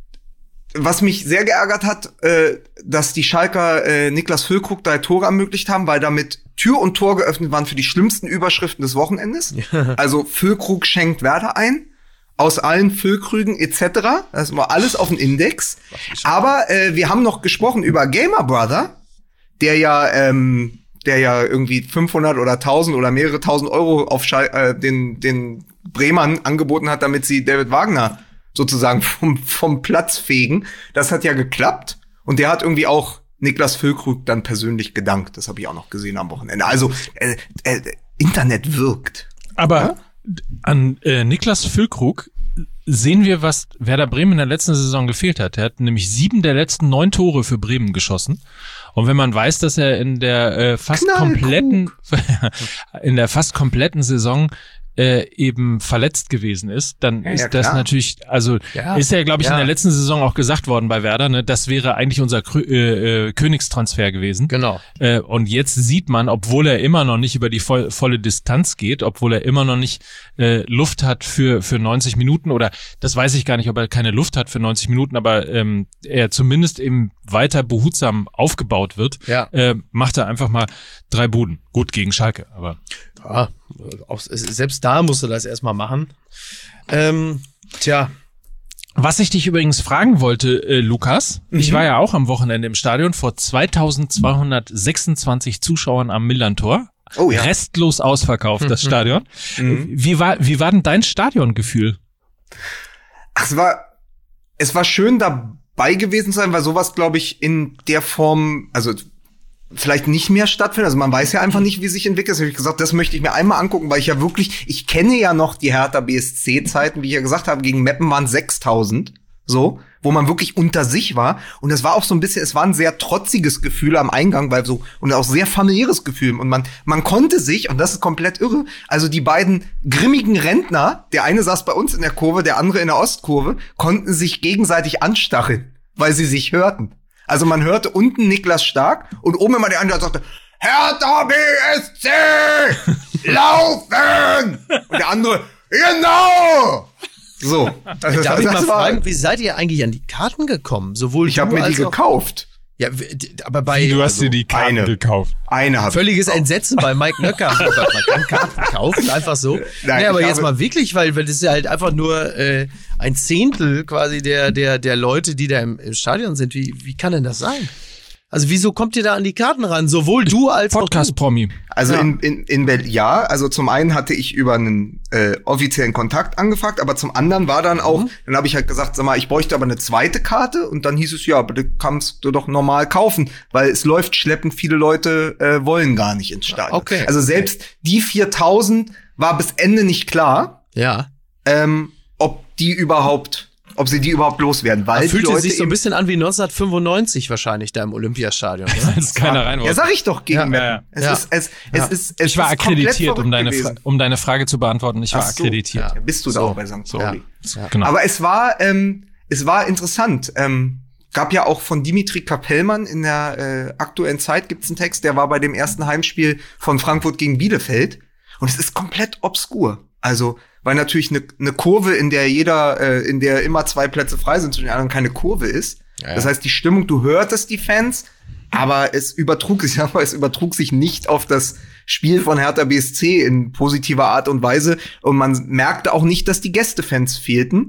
was mich sehr geärgert hat, äh, dass die Schalker äh, Niklas Füllkrug drei Tore ermöglicht haben, weil damit Tür und Tor geöffnet waren für die schlimmsten Überschriften des Wochenendes. Also Füllkrug schenkt Werder ein, aus allen Füllkrügen et cetera. Das war alles auf dem Index. Aber äh, wir haben noch gesprochen über Gamer Brother, der ja ähm, der ja irgendwie fünfhundert oder tausend oder mehrere tausend Euro auf Schal äh, den den Bremern angeboten hat, damit sie David Wagner sozusagen vom vom Platz fegen. Das hat ja geklappt und der hat irgendwie auch Niklas Füllkrug dann persönlich gedankt. Das habe ich auch noch gesehen am Wochenende. Also äh, äh, Internet wirkt. Aber an äh, Niklas Füllkrug sehen wir, was Werder Bremen in der letzten Saison gefehlt hat. Er hat nämlich sieben der letzten neun Tore für Bremen geschossen. Und wenn man weiß, dass er in der äh, fast Knallkrug. kompletten in der fast kompletten Saison äh, eben verletzt gewesen ist, dann Ja, ist ja, das klar. natürlich, also Ja. ist ja, glaube ich, Ja. in der letzten Saison auch gesagt worden bei Werder, ne, das wäre eigentlich unser Krö- äh, äh, Königstransfer gewesen. Genau. Äh, und jetzt sieht man, obwohl er immer noch nicht über die voll, volle Distanz geht, obwohl er immer noch nicht äh, Luft hat für für neunzig Minuten oder das weiß ich gar nicht, ob er keine Luft hat für neunzig Minuten, aber ähm, er zumindest eben weiter behutsam aufgebaut wird, Ja. äh, macht er einfach mal drei Buden. Gut gegen Schalke, aber Ja, auch, selbst da musst du das erstmal machen. Ähm, tja, was ich dich übrigens fragen wollte, äh, Lukas, Mhm. ich war ja auch am Wochenende im Stadion vor zweitausendzweihundertsechsundzwanzig Zuschauern am Millantor. Oh ja. Restlos ausverkauft, das Stadion. Mhm. Wie war, wie war denn dein Stadiongefühl? Ach, es war, es war schön dabei gewesen zu sein, weil sowas, glaube ich, in der Form, also vielleicht nicht mehr stattfindet. Also man weiß ja einfach nicht, wie sich entwickelt. Das habe ich gesagt, das möchte ich mir einmal angucken, weil ich ja wirklich, ich kenne ja noch die Hertha B S C-Zeiten, wie ich ja gesagt habe, gegen Meppen waren sechstausend, so, wo man wirklich unter sich war. Und es war auch so ein bisschen, es war ein sehr trotziges Gefühl am Eingang, weil so, und auch sehr familiäres Gefühl. Und man, man konnte sich, und das ist komplett irre, also die beiden grimmigen Rentner, der eine saß bei uns in der Kurve, der andere in der Ostkurve, konnten sich gegenseitig anstacheln, weil sie sich hörten. Also man hörte unten Niklas Stark und oben immer der andere sagte, Hertha B S C, laufen! Und der andere, genau! So. Also darf das ich mal war- fragen, wie seid ihr eigentlich an die Karten gekommen? Sowohl Ich habe du mir die als auch- gekauft. Ja, w- d- aber bei Du hast also, dir die Karten eine. gekauft. Eine habe ich. völliges Entsetzen bei Mike Nöcker. Oh Gott, man kann Karten kaufen, einfach so. Nein, nee, aber ich jetzt habe- mal wirklich, weil, weil das ist ja halt einfach nur äh, ein Zehntel quasi der, der, der Leute, die da im, im Stadion sind. Wie, wie kann denn das sein? Also wieso kommt ihr da an die Karten ran? Sowohl du als auch du. Podcast-Promi. Also Ja. in, in, in Berlin, ja, also zum einen hatte ich über einen äh, offiziellen Kontakt angefragt, aber zum anderen war dann auch, dann habe ich halt gesagt, sag mal, ich bräuchte aber eine zweite Karte und dann hieß es, ja, aber du kannst du doch normal kaufen, weil es läuft schleppend, viele Leute äh, wollen gar nicht ins Stadion. Okay. Also selbst die viertausend war bis Ende nicht klar, Ja. ähm, ob die überhaupt, ob sie die überhaupt loswerden, weil Das die fühlte Leute sich so ein eben- bisschen an wie neunzehnhundertfünfundneunzig wahrscheinlich da im Olympiastadion. Oder? Weil es keiner rein Ja, wollte. sag ich doch gegen Ja, Meppen. ja, ja. Es Ja. ist, es, es Ja. ist, es Ich war ist komplett akkreditiert, um verrückt deine, gewesen. Fra- um deine Frage zu beantworten. Ich war Ach so. akkreditiert. Ja, bist du da auch bei Sankt Pauli. Ja. Genau. Aber es war, ähm, es war interessant. Ähm, gab ja auch von Dimitri Kapellmann in der äh, aktuellen Zeit gibt's einen Text, der war bei dem ersten Heimspiel von Frankfurt gegen Bielefeld. Und es ist komplett obskur. Also, weil natürlich eine ne Kurve, in der jeder, äh, in der immer zwei Plätze frei sind, zu den anderen keine Kurve ist. Ja. Das heißt, die Stimmung, du hörtest die Fans, aber es übertrug sich, aber es übertrug sich nicht auf das Spiel von Hertha B S C in positiver Art und Weise. Und man merkte auch nicht, dass die Gästefans fehlten.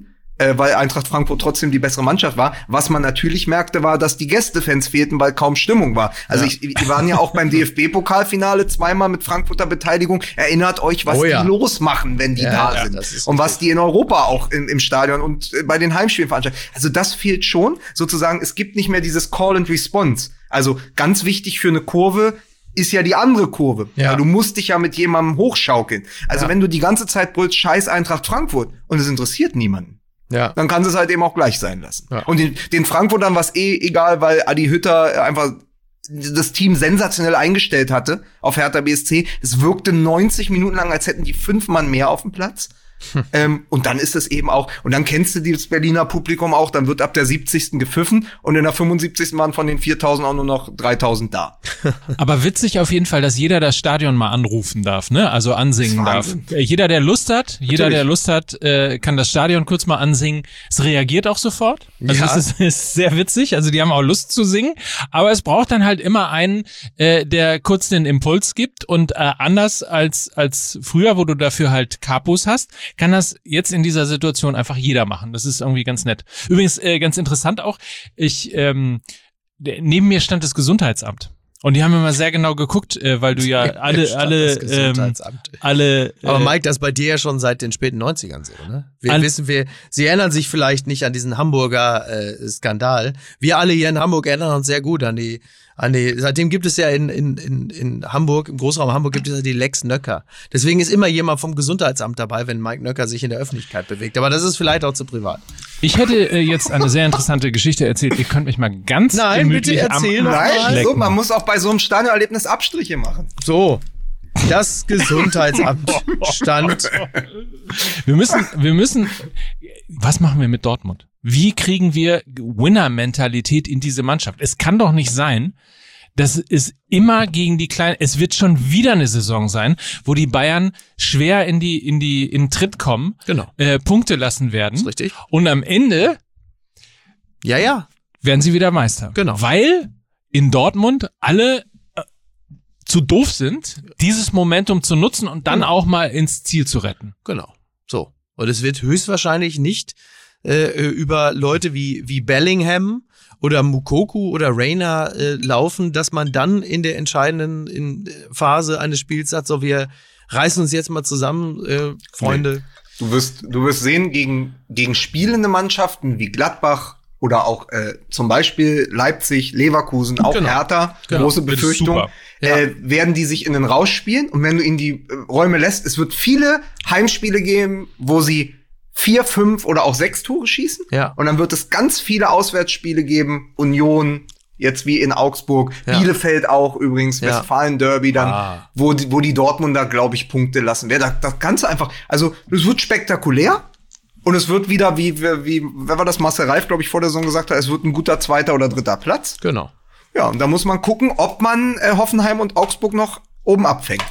äh, weil Eintracht Frankfurt trotzdem die bessere Mannschaft war. Was man natürlich merkte, war, dass die Gästefans fehlten, weil kaum Stimmung war. Also ja. ich, die waren ja auch beim D F B-Pokalfinale zweimal mit Frankfurter Beteiligung. Erinnert euch, was oh, ja. die losmachen, wenn die ja, da ja, sind. Und was die in Europa auch im, im Stadion und bei den Heimspielen veranstalten. Also das fehlt schon. Sozusagen, es gibt nicht mehr dieses Call and Response. Also ganz wichtig für eine Kurve ist ja die andere Kurve. Ja. Du musst dich ja mit jemandem hochschaukeln. Also ja. wenn du die ganze Zeit brüllst, scheiß Eintracht Frankfurt und es interessiert niemanden, ja. dann kannst du es halt eben auch gleich sein lassen. Ja. Und den, den Frankfurtern war es eh egal, weil Adi Hütter einfach das Team sensationell eingestellt hatte auf Hertha B S C. Es wirkte neunzig Minuten lang, als hätten die fünf Mann mehr auf dem Platz. Hm. Ähm, und dann ist es eben auch, und dann kennst du das Berliner Publikum auch, dann wird ab der siebzigsten gepfiffen und in der fünfundsiebzigsten waren von den viertausend auch nur noch dreitausend da. Aber witzig auf jeden Fall, dass jeder das Stadion mal anrufen darf, ne? Also ansingen darf. Jeder, der Lust hat, jeder, Natürlich. der Lust hat, äh, kann das Stadion kurz mal ansingen. Es reagiert auch sofort. Also ja. es ist, ist sehr witzig, also die haben auch Lust zu singen, aber es braucht dann halt immer einen, äh, der kurz den Impuls gibt und äh, anders als als früher, wo du dafür halt Capos hast, kann das jetzt in dieser Situation einfach jeder machen. Das ist irgendwie ganz nett. Übrigens äh, ganz interessant auch, ich ähm, neben mir stand das Gesundheitsamt. Und die haben immer sehr genau geguckt, äh, weil du ja alle, alle, ähm, alle. Äh, Aber Mike, das ist bei dir ja schon seit den späten neunzigern so, ne? Wir all, wissen, wir, Sie erinnern sich vielleicht nicht an diesen Hamburger äh, Skandal. Wir alle hier in Hamburg erinnern uns sehr gut an die, an die. Seitdem gibt es ja in in in, in Hamburg, im Großraum Hamburg gibt es ja die Lex Nöcker. Deswegen ist immer jemand vom Gesundheitsamt dabei, wenn Mike Nöcker sich in der Öffentlichkeit bewegt. Aber das ist vielleicht auch zu privat. Ich hätte äh, jetzt eine sehr interessante Geschichte erzählt. Ihr könnt mich mal ganz Nein, gemütlich bitte erzählen. am Nein, so, man muss auch bei so einem Stadionerlebnis Abstriche machen. So. Das Gesundheitsamt stand. Wir müssen, wir müssen, was machen wir mit Dortmund? Wie kriegen wir Winner-Mentalität in diese Mannschaft? Es kann doch nicht sein, dass es immer gegen die Kleinen, es wird schon wieder eine Saison sein, wo die Bayern schwer in die, in die, in den Tritt kommen, genau. äh, Punkte lassen werden. Das ist richtig. Und am Ende, ja, ja, werden sie wieder Meister. Genau. Weil in Dortmund alle zu doof sind, dieses Momentum zu nutzen und dann auch mal ins Ziel zu retten. Genau. So. Und es wird höchstwahrscheinlich nicht äh, über Leute wie wie Bellingham oder Mukoko oder Reina äh, laufen, dass man dann in der entscheidenden in, Phase eines Spiels sagt, so, wir reißen uns jetzt mal zusammen, äh, Freunde. Nee. Du wirst du wirst sehen, gegen gegen spielende Mannschaften wie Gladbach oder auch äh, zum Beispiel Leipzig, Leverkusen, auch genau. Hertha, genau. große Befürchtung, ja. äh, werden die sich in den Rausch spielen. Und wenn du ihnen die äh, Räume lässt, es wird viele Heimspiele geben, wo sie vier, fünf oder auch sechs Tore schießen. Ja. Und dann wird es ganz viele Auswärtsspiele geben, Union, jetzt wie in Augsburg, ja. Bielefeld auch übrigens, ja. Westfalen-Derby dann, ah. wo, die, wo die Dortmunder, glaube ich, Punkte lassen. Ja, das, das Ganze einfach, also es wird spektakulär. Und es wird wieder, wie, wie, wer war das, Marcel Reif, glaube ich, vor der Saison gesagt hat, es wird ein guter zweiter oder dritter Platz. Genau. Ja, und da muss man gucken, ob man äh, Hoffenheim und Augsburg noch oben abfängt.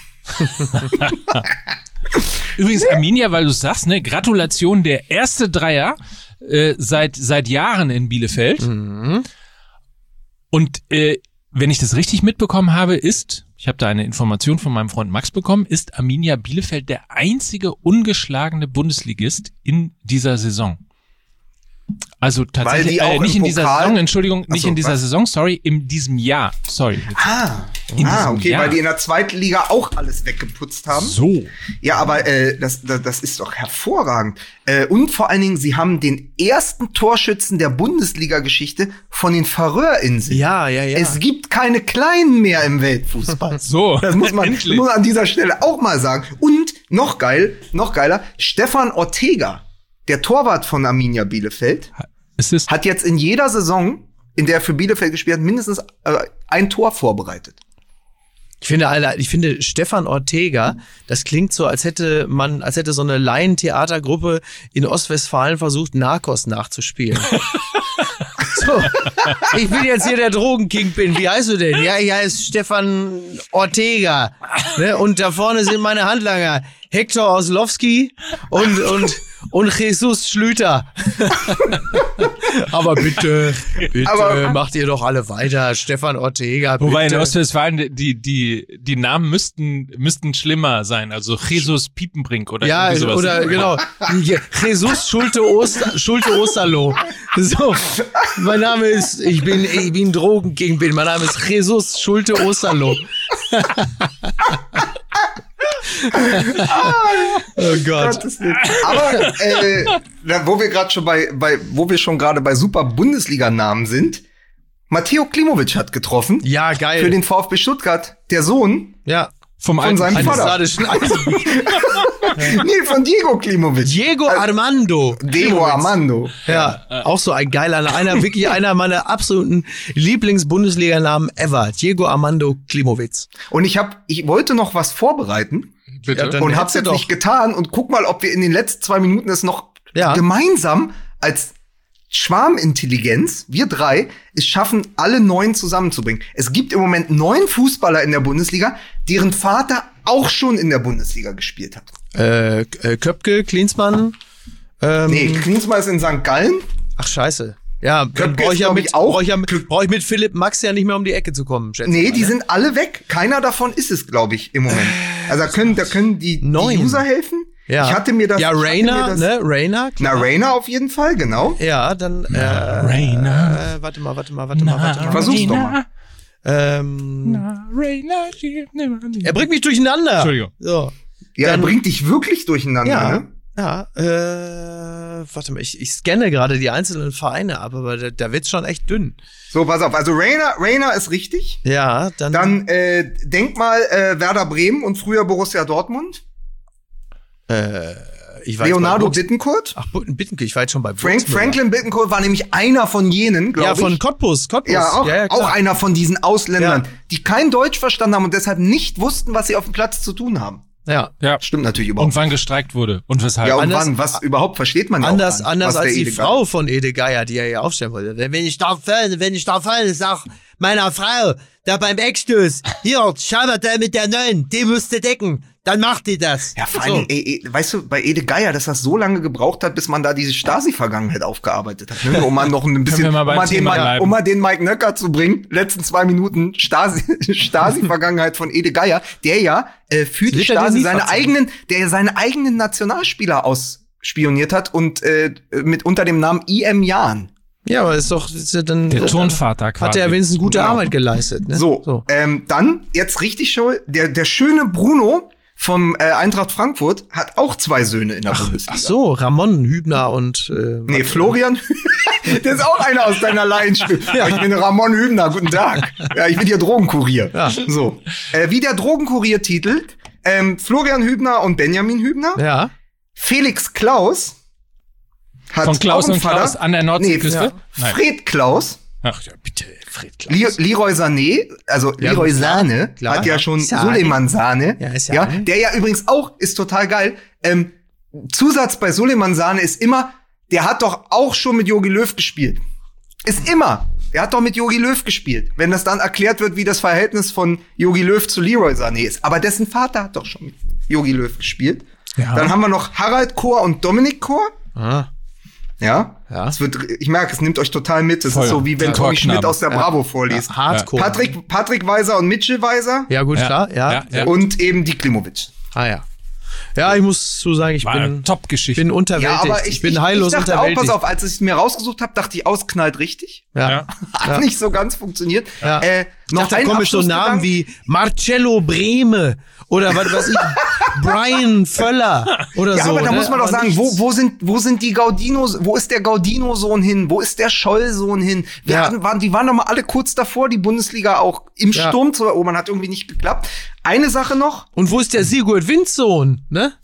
Übrigens, Arminia, weil du sagst, ne, Gratulation, der erste Dreier äh, seit seit Jahren in Bielefeld. Mhm. Und äh, wenn ich das richtig mitbekommen habe, ist, ich habe da eine Information von meinem Freund Max bekommen, ist Arminia Bielefeld der einzige ungeschlagene Bundesligist in dieser Saison. Also tatsächlich, äh, nicht in dieser Saison, Entschuldigung, nicht so, in dieser was? Saison, sorry, in diesem Jahr, sorry. Ah, ah okay, Jahr. Weil die in der zweiten Liga auch alles weggeputzt haben. So. Ja, aber äh, das, das, das ist doch hervorragend. Äh, und vor allen Dingen, sie haben den ersten Torschützen der Bundesliga-Geschichte von den Färöerinseln. Ja, ja, ja. Es gibt keine Kleinen mehr im Weltfußball. So, das muss man, das muss man an dieser Stelle auch mal sagen. Und noch geil, noch geiler, Stefan Ortega, der Torwart von Arminia Bielefeld, es hat jetzt in jeder Saison, in der er für Bielefeld gespielt hat, mindestens äh, ein Tor vorbereitet. Ich finde, Alter, ich finde Stefan Ortega, das klingt so, als hätte man, als hätte so eine Laientheatergruppe in Ostwestfalen versucht, Narcos nachzuspielen. So, ich bin jetzt hier der Drogenkingpin. Wie heißt du denn? Ja, ich heiße Stefan Ortega. Ne? Und da vorne sind meine Handlanger. Hector Oslowski und, und, und Jesus Schlüter. Aber bitte, bitte, Aber- macht ihr doch alle weiter. Stefan Ortega, bitte. Wobei in Ostwestfalen die, die, die Namen müssten, müssten schlimmer sein. Also Jesus Piepenbrink oder Ja, irgendwie sowas. oder genau. Jesus Schulte, Oster, Schulte Osterloh. So, mein Name ist, ich bin, ich bin Drogenkingpin. Mein Name ist Jesus Schulte Osterloh. Oh Gott. Aber äh, da, wo wir gerade schon bei, bei, wo wir schon gerade bei super Bundesliga-Namen sind, Matteo Klimovic hat getroffen. Ja, geil. Für den VfB Stuttgart, der Sohn ja. Vom von alten seinem Eines Vater. sadischen Eisen. Nee, von Diego Klimovic. Diego Armando. Diego Armando. Ja, auch so ein geiler, einer, wirklich einer meiner absoluten Lieblings-Bundesliga-Namen ever. Diego Armando Klimowitz. Und ich hab, ich wollte noch was vorbereiten Bitte. Ja, dann und hättest hab's du jetzt doch. nicht getan und guck mal, ob wir in den letzten zwei Minuten es noch Ja. gemeinsam als Schwarmintelligenz, wir drei, es schaffen, alle neun zusammenzubringen. Es gibt im Moment neun Fußballer in der Bundesliga, deren Vater auch schon in der Bundesliga gespielt hat. Äh, äh, Köpke, Klinsmann. Ähm, Nee, Klinsmann ist in Sankt Gallen. Ach, scheiße. Ja, dann Köpke brauche ist, ich, ja glaub mit, ich, auch- brauch ich, ja mit, brauch ich mit Philipp Max ja nicht mehr um die Ecke zu kommen, schätze Nee, ich mal, die ne? sind alle weg. Keiner davon ist es, glaube ich, im Moment. Also da können, da können die, die Neun. User helfen. Ja. Ich hatte mir das. Ja, ich hatte Rainer, mir das- ne? Rainer. Na, Rainer auf jeden Fall, genau. Ja, dann, äh, Rainer. äh, warte mal, warte mal, warte mal, warte mal. Versuch's doch mal. Ähm, Rainer. er bringt mich durcheinander. Entschuldigung. So. Ja, Dann- er bringt dich wirklich durcheinander, Ja. ne? Ja, äh, warte mal, ich, ich scanne gerade die einzelnen Vereine ab, aber da, da wird's schon echt dünn. So, pass auf. Also Rainer, Rainer ist richtig. Ja, dann. Dann äh, denk mal äh, Werder Bremen und früher Borussia Dortmund. äh, ich war Leonardo jetzt bei Butz- Bittencourt. Ach, Bittencourt, ich war jetzt schon bei Frank, Butzmüller. Franklin Bittencourt war nämlich einer von jenen, glaube Ja, ich. von Cottbus, Cottbus. Ja, auch, ja, ja, klar. auch einer von diesen Ausländern, Ja. die kein Deutsch verstanden haben und deshalb nicht wussten, was sie auf dem Platz zu tun haben. Ja. Ja. Stimmt natürlich überhaupt. Und wann gestreikt wurde. Und weshalb. ja, und anders- wann, was überhaupt versteht man ja Anders, auch gar nicht, anders was als der die Ede Frau von Ede Geier, die er ja aufstellen wollte. Wenn ich da fall, wenn ich da fall, sag meiner Frau, da beim Eckstoß, hier, schau mal da mit der Neuen, die musste decken. Dann macht die das. Ja, vor So. allem, ey, ey, weißt du, bei Ede Geier, dass das so lange gebraucht hat, bis man da diese Stasi-Vergangenheit aufgearbeitet hat. Ne? Um mal noch ein bisschen, wir mal um, beim mal den, Thema Mike- bleiben. um mal den Mike Nöcker zu bringen, letzten zwei Minuten Stasi, Stasi-Vergangenheit von Ede Geier, der ja äh, für die Wird er dir Stasi nie seine verzeihen. eigenen, der ja seine eigenen Nationalspieler ausspioniert hat und äh, mit unter dem Namen I M Jan. Ja, aber ist doch, ist ja dann, Der Turnvater quasi. hat er wenigstens gute Genau. Arbeit geleistet, ne? So, so. Ähm, dann, jetzt richtig schon, der, der schöne Bruno vom äh, Eintracht Frankfurt hat auch zwei Söhne in der Bundesliga. Ach so, Ramon Hübner und, äh, Nee, Florian, der ist auch einer aus deiner Laienspiel. Ja. Ich bin Ramon Hübner, guten Tag. Ja, ich bin hier Drogenkurier. Ja. So, äh, wie der Drogenkurier titelt, ähm, Florian Hübner und Benjamin Hübner. ja. Felix Klaus hat Von Klaus auch einen und Vater. Klaus an der Nordseeküste? Nee, Nein. Fred Klaus. Ach ja, bitte, Fred Klaus. Li- Leroy Sané, also Ja, Leroy klar, Sahne, klar. hat ja schon Sahne. Suleiman Sahne, Ja, ist ja ja, eine. der ja übrigens auch, ist total geil, ähm, Zusatz bei Suleiman Sahne ist immer, der hat doch auch schon mit Jogi Löw gespielt. Ist immer. Der hat doch mit Jogi Löw gespielt. Wenn das dann erklärt wird, wie das Verhältnis von Jogi Löw zu Leroy Sané ist. Aber dessen Vater hat doch schon mit Jogi Löw gespielt. Ja. Dann haben wir noch Harald Kohr und Dominik Kohr. Ah. Ja. Ja. Es wird, ich merke, es nimmt euch total mit. Das Voll. ist so, wie wenn Ja. Tommy Schmidt Torknabe. aus der Bravo vorliest. Ja, Hardcore. Patrick, Patrick Weiser und Mitchell Weiser Ja, gut, Ja. klar, ja. Ja, ja. und eben die Klimovic. Ah, ja. Ja, ich muss zu sagen, ich War eine bin, Top-Geschichte. bin unterwältigt. Ja, aber ich, ich bin ich, heillos ich dachte auch, unterwältigt. pass auf, als ich es mir rausgesucht habe, dachte ich, ausknallt richtig. Ja. Ja. Hat Ja. nicht so ganz funktioniert. Ja. Äh, Ich noch dachte, da ein kommen so Namen Abschlussgedanken. wie Marcello Brehme oder was weiß ich, Brian Völler oder Ja, so. aber da ne? muss man doch Aber sagen, nichts. wo, wo sind, wo sind die Gaudinos, wo ist der Gaudino-Sohn hin? Wo ist der Scholl-Sohn hin? Wir Ja. hatten, waren, die waren doch mal alle kurz davor, die Bundesliga auch im Ja. Sturm zu erobern, hat irgendwie nicht geklappt. Eine Sache noch. Und wo ist der Sigurd Windsohn, ne?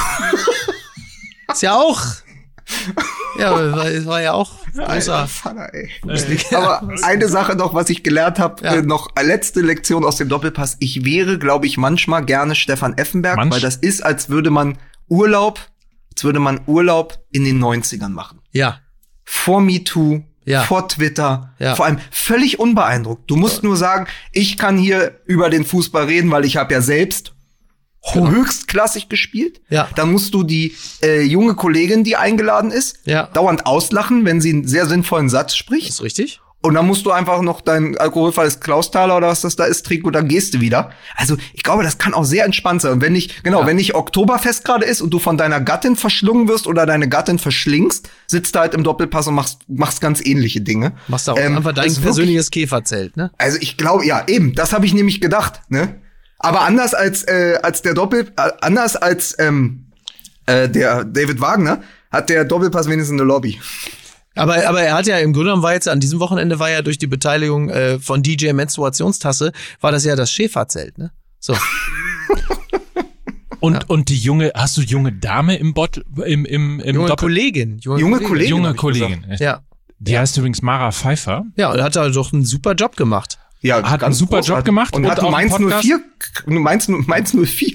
Ist ja auch. Ja, war, war ja auch großer. Vater, ey. Aber eine Sache noch, was ich gelernt habe, Ja. äh, noch letzte Lektion aus dem Doppelpass. Ich wäre, glaube ich, manchmal gerne Stefan Effenberg, Manch- weil das ist, als würde man Urlaub, als würde man Urlaub in den neunzigern machen. Ja. Vor MeToo, Ja. vor Twitter, Ja. vor allem völlig unbeeindruckt. Du musst nur sagen, ich kann hier über den Fußball reden, weil ich habe ja selbst höchstklassig gespielt. Ja. Dann musst du die äh, junge Kollegin, die eingeladen ist, Ja. dauernd auslachen, wenn sie einen sehr sinnvollen Satz spricht. Ist richtig. Und dann musst du einfach noch dein alkoholfreies Klausthaler oder was das da ist trinken und dann gehst du wieder. Also ich glaube, das kann auch sehr entspannt sein. Und wenn nicht, genau, Ja. wenn nicht Oktoberfest gerade ist und du von deiner Gattin verschlungen wirst oder deine Gattin verschlingst, sitzt du halt im Doppelpass und machst, machst ganz ähnliche Dinge. Machst du auch Ähm, einfach dein ist persönliches Käferzelt, ne? Also ich glaube, ja, eben, das habe ich nämlich gedacht, ne? Aber anders als äh, als der Doppel äh, anders als ähm, äh, der David Wagner hat der Doppelpass wenigstens eine Lobby. Aber, aber er hat ja im Grunde genommen war jetzt an diesem Wochenende war ja durch die Beteiligung äh, von D J Menstruationstasse war das ja das Schäferzelt, ne? So. Und, Ja. und die junge, hast du junge Dame im Bot, im, im, im Junge Doppel? Kollegin. Junge, Junge Kollegin. Kollegin. Junge hab ich Kollegin. Ja. Die heißt übrigens Mara Pfeiffer. Ja, und hat da doch einen super Job gemacht. Ja, Hat einen super Job gemacht und, und hat auch einen Mainz einen null Podcast. vier Mainz, Mainz null vier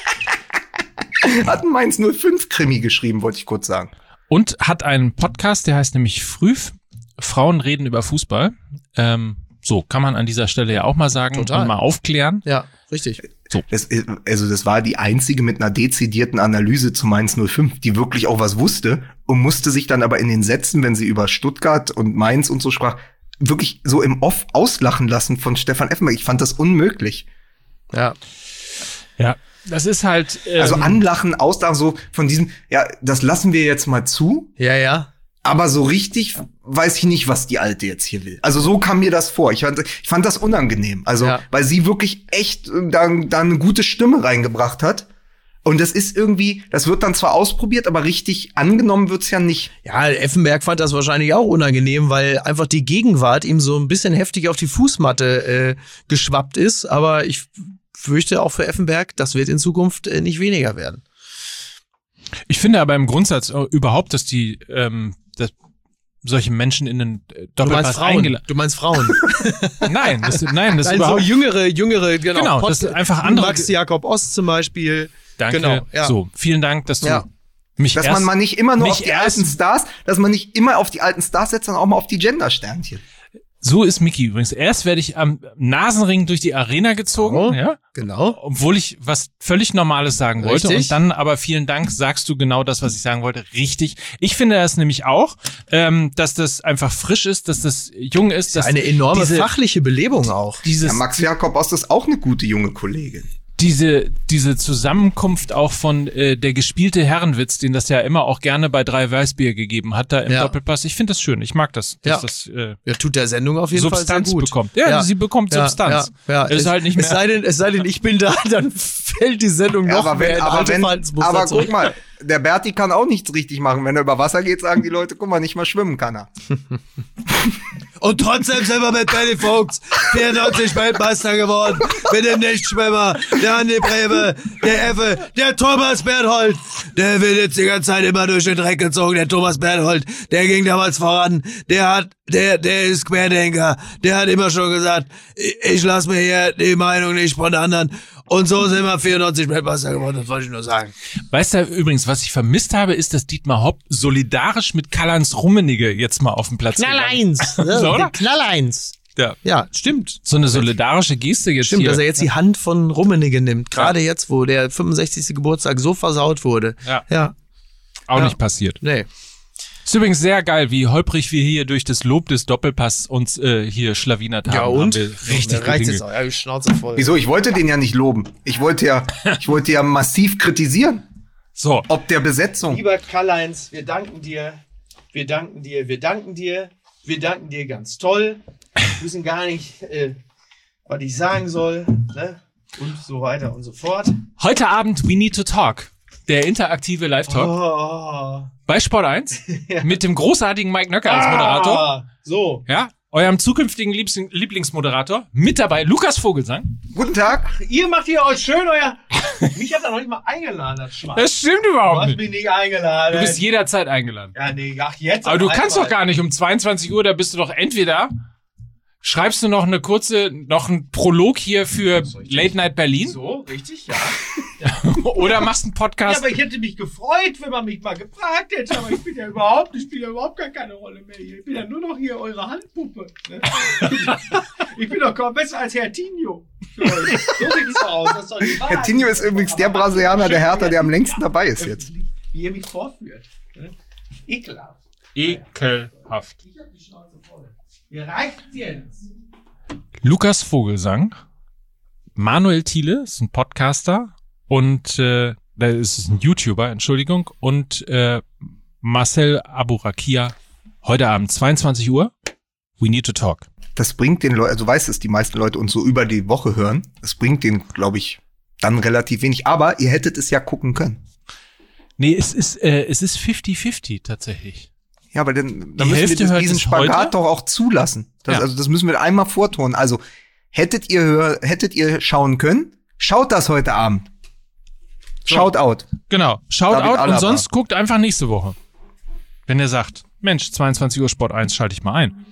hat einen Mainz null fünf Krimi geschrieben, wollte ich kurz sagen. Und hat einen Podcast, der heißt nämlich Früh. Frauen reden über Fußball. Ähm, so, kann man an dieser Stelle ja auch mal sagen Total. und mal aufklären. Ja, richtig. Das, also das war die einzige mit einer dezidierten Analyse zu Mainz null fünf, die wirklich auch was wusste und musste sich dann aber in den Sätzen, wenn sie über Stuttgart und Mainz und so sprach, wirklich so im Off auslachen lassen von Stefan Effenberg. Ich fand das unmöglich. Ja. Ja, das ist halt. Ähm, Also anlachen, auslachen, so von diesem, ja, das lassen wir jetzt mal zu, Ja, ja. aber so richtig weiß ich nicht, was die Alte jetzt hier will. Also so kam mir das vor. Ich fand, ich fand das unangenehm. Also, Ja. weil sie wirklich echt äh, da, da eine gute Stimme reingebracht hat. Und das ist irgendwie, das wird dann zwar ausprobiert, aber richtig angenommen wird's ja nicht. Ja, Effenberg fand das wahrscheinlich auch unangenehm, weil einfach die Gegenwart ihm so ein bisschen heftig auf die Fußmatte äh, geschwappt ist. Aber ich fürchte auch für Effenberg, das wird in Zukunft äh, nicht weniger werden. Ich finde aber im Grundsatz äh, überhaupt, dass die ähm, dass solche Menschen in den äh, Du meinst Doppelpass Frauen. eingeladen. Du meinst Frauen. Nein, das, nein, das ist Nein, so überhaupt. jüngere, jüngere, genau. Genau, Pod- das sind einfach andere- Max Jakob Ost zum Beispiel. Danke. Genau, ja. So, vielen Dank, dass du Ja. mich Dass erst, man mal nicht immer nur mich auf die erst- alten Stars, dass man nicht immer auf die alten Stars setzt, sondern auch mal auf die Gender-Sternchen. So ist Micky übrigens. Erst werde ich am Nasenring durch die Arena gezogen, Oh. ja, Genau. obwohl ich was völlig Normales sagen wollte. Richtig. Und dann aber vielen Dank, sagst du genau das, was ich sagen wollte, richtig. Ich finde das nämlich auch, ähm, dass das einfach frisch ist, dass das jung ist, dass Eine enorme diese, fachliche Belebung auch. dieses, Ja, Max Jakob Ost ist auch eine gute junge Kollegin. diese diese Zusammenkunft auch von äh, der gespielte Herrenwitz, den das ja immer auch gerne bei drei Weißbier gegeben hat, da im Ja. Doppelpass. Ich finde das schön. Ich mag das, dass Ja. das äh, Ja, tut der Sendung auf jeden Substanz Fall sehr gut. bekommt. Ja, sie bekommt ja, Substanz. Ja, ja. Es ist halt nicht Es mehr- sei denn, es sei denn, ich bin da, dann fällt die Sendung Ja, noch aber mehr wenn, in aber, alte wenn, Verhaltensmuster aber zurück. guck mal, der Berti kann auch nichts richtig machen. Wenn er über Wasser geht, sagen die Leute, guck mal, nicht mal schwimmen kann er. Und trotzdem sind wir mit Benny Vogts vierundneunzig Weltmeister geworden. Mit dem Nichtschwimmer, der Andi Brebe, der Effe, der Thomas Berthold. Der wird jetzt die ganze Zeit immer durch den Dreck gezogen. Der Thomas Berthold, der ging damals voran. Der hat, der, der ist Querdenker. Der hat immer schon gesagt, ich, ich lasse mir hier die Meinung nicht von anderen. Und so sind wir vierundneunzig Weltmeister geworden, das wollte ich nur sagen. Weißt du übrigens, was ich vermisst habe, ist, dass Dietmar Hopp solidarisch mit Karl-Heinz Rummenigge jetzt mal auf den Platz Knall gegangen ist. eins. Ne? So, oder? Knall eins. Ja. Ja, stimmt. So eine solidarische Geste jetzt Stimmt, hier. dass er jetzt die Hand von Rummenigge nimmt. Gerade jetzt, wo der fünfundsechzigste Geburtstag so versaut wurde. Ja. Ja. auch ja. nicht passiert. Nee. Ist übrigens sehr geil, wie holprig wir hier durch das Lob des Doppelpass uns äh, hier schlawinert haben. Ja, und? Haben wir richtig Mir reicht gut jetzt auch. Ja, die Schnauze voll. Wieso? Ich wollte den ja nicht loben. Ich wollte ja, ich wollte ja massiv kritisieren. So, Ob der Besetzung. Lieber Karl-Heinz, wir danken dir. Wir danken dir. Wir danken dir. Wir danken dir ganz toll. Wir wissen gar nicht, äh, was ich sagen soll. Ne? Und so weiter und so fort. heute Abend We Need to Talk. Der interaktive Live-Talk Oh. bei Sport eins mit dem großartigen Mike Nöcker als Moderator. Ah, so. Ja, eurem zukünftigen Liebs Lieblingsmoderator. Mit dabei Lukas Vogelsang. Guten Tag. Ihr macht hier euch schön euer... Mich habt ihr noch nicht mal eingeladen, das Schwein. Das stimmt Du überhaupt hast nicht. mich nicht eingeladen. Du bist jederzeit eingeladen. ja, nee, ach jetzt. Aber du auf kannst einmal. doch gar nicht um zweiundzwanzig Uhr, da bist du doch entweder schreibst du noch eine kurze, noch einen Prolog hier für Late Night Berlin? So, richtig, ja. Oder machst einen Podcast? Ja, aber ich hätte mich gefreut, wenn man mich mal gefragt hätte, aber ich bin ja überhaupt, ich spiele ja überhaupt gar keine Rolle mehr hier. Ich bin ja nur noch hier eure Handpuppe. Ne? Ich bin doch kaum besser als Herr Tinho. So sieht's aus. Das ist doch die Wahrheit. Herr Tinho ist übrigens der Brasilianer der Hertha, der am längsten dabei ist jetzt. Wie ihr mich vorführt. Ne? Ekelhaft. Ekelhaft. Ich hab die Schnauze voll. Ihr reicht jetzt. Lukas Vogelsang, Manuel Thiele ist ein Podcaster und äh, das ist ein YouTuber, Entschuldigung, und äh, Marcel Aburakia heute Abend zweiundzwanzig Uhr. We need to talk. Das bringt den Leuten, also du weißt, dass die meisten Leute uns so über die Woche hören. Das bringt denen, glaube ich, dann relativ wenig. Aber ihr hättet es ja gucken können. Nee, es ist äh, es ist fifty fifty tatsächlich. Ja, aber dann, dann Die müssen Hälfte wir hört diesen es Spagat heute. doch auch zulassen. Das, Ja. Also das müssen wir einmal vortun. Also hättet ihr hör, hättet ihr schauen können, schaut das heute Abend. Shout out. Genau, Shout David out und Alaba. sonst guckt einfach nächste Woche. Wenn ihr sagt, Mensch, zweiundzwanzig Uhr Sport eins schalte ich mal ein.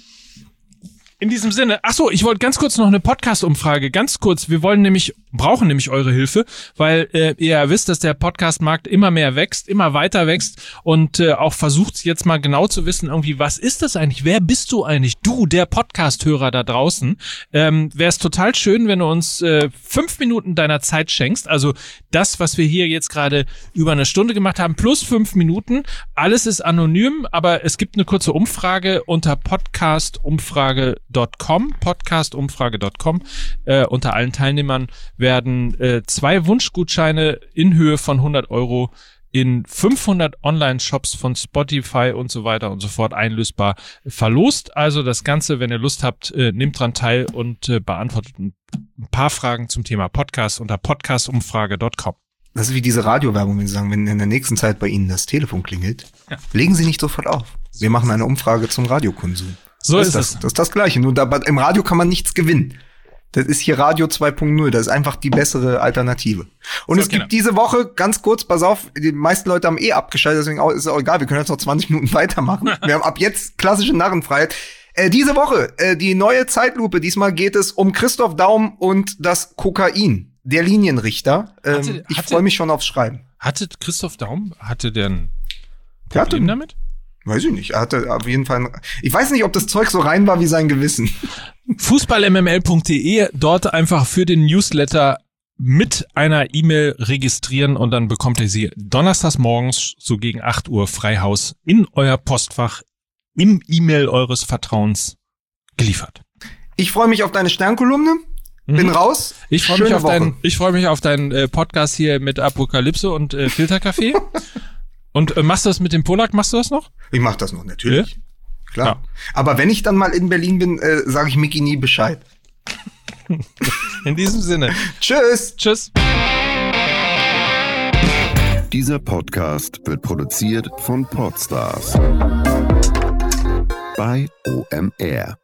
In diesem Sinne, ach so, ich wollte ganz kurz noch eine Podcast-Umfrage, ganz kurz. Wir wollen nämlich, brauchen nämlich eure Hilfe, weil äh, ihr ja wisst, dass der Podcast-Markt immer mehr wächst, immer weiter wächst und äh, auch versucht jetzt mal genau zu wissen, irgendwie, was ist das eigentlich? Wer bist du eigentlich? Du, der Podcast-Hörer da draußen. Ähm, wäre es total schön, wenn du uns äh, fünf Minuten deiner Zeit schenkst. Also das, was wir hier jetzt gerade über eine Stunde gemacht haben, plus fünf Minuten. Alles ist anonym, aber es gibt eine kurze Umfrage unter podcastumfrage Punkt com, podcastumfrage Punkt com. Äh, unter allen Teilnehmern werden äh, zwei Wunschgutscheine in Höhe von hundert Euro in fünfhundert Online-Shops von Spotify und so weiter und so fort einlösbar verlost. Also das Ganze, wenn ihr Lust habt, äh, nehmt dran teil und äh, beantwortet ein paar Fragen zum Thema Podcast unter podcastumfrage Punkt com. Das ist wie diese Radiowerbung, wenn sie sagen, wenn in der nächsten Zeit bei Ihnen das Telefon klingelt, Ja. legen Sie nicht sofort auf. Wir machen eine Umfrage zum Radiokonsum. So das ist das, es. Das ist das Gleiche. Nur da, im Radio kann man nichts gewinnen. Das ist hier Radio zwei Punkt null. Das ist einfach die bessere Alternative. Und So, es genau. gibt diese Woche, ganz kurz, pass auf, die meisten Leute haben eh abgeschaltet, deswegen auch, ist auch egal, wir können jetzt noch zwanzig Minuten weitermachen. Wir haben ab jetzt klassische Narrenfreiheit. Äh, diese Woche, äh, die neue Zeitlupe. Diesmal geht es um Christoph Daum und das Kokain. Der Linienrichter. Ähm, Hatte- ich hatte- freue mich schon aufs Schreiben. Hatte Christoph Daum, hatte der ein Der hatte- Problem damit? Weiß ich nicht. Er hatte auf jeden Fall. Ein, ich weiß nicht, ob das Zeug so rein war wie sein Gewissen. fußball m m l punkt d e, dort einfach für den Newsletter mit einer E-Mail registrieren und dann bekommt ihr sie donnerstags morgens so gegen acht Uhr Freihaus in euer Postfach im E-Mail eures Vertrauens geliefert. Ich freue mich auf deine Sternkolumne. Bin Mhm. raus. Ich freue mich Schöne auf Woche. deinen, ich freue mich auf deinen äh, Podcast hier mit Apokalypse und äh, Filterkaffee. Und äh, machst du das mit dem Polak? Machst du das noch? Ich mach das noch, natürlich. Ja? Klar. Ja. Aber wenn ich dann mal in Berlin bin, äh, sage ich Micky nie Bescheid. In diesem Sinne. Tschüss. Tschüss. Dieser Podcast wird produziert von Podstars bei O M R.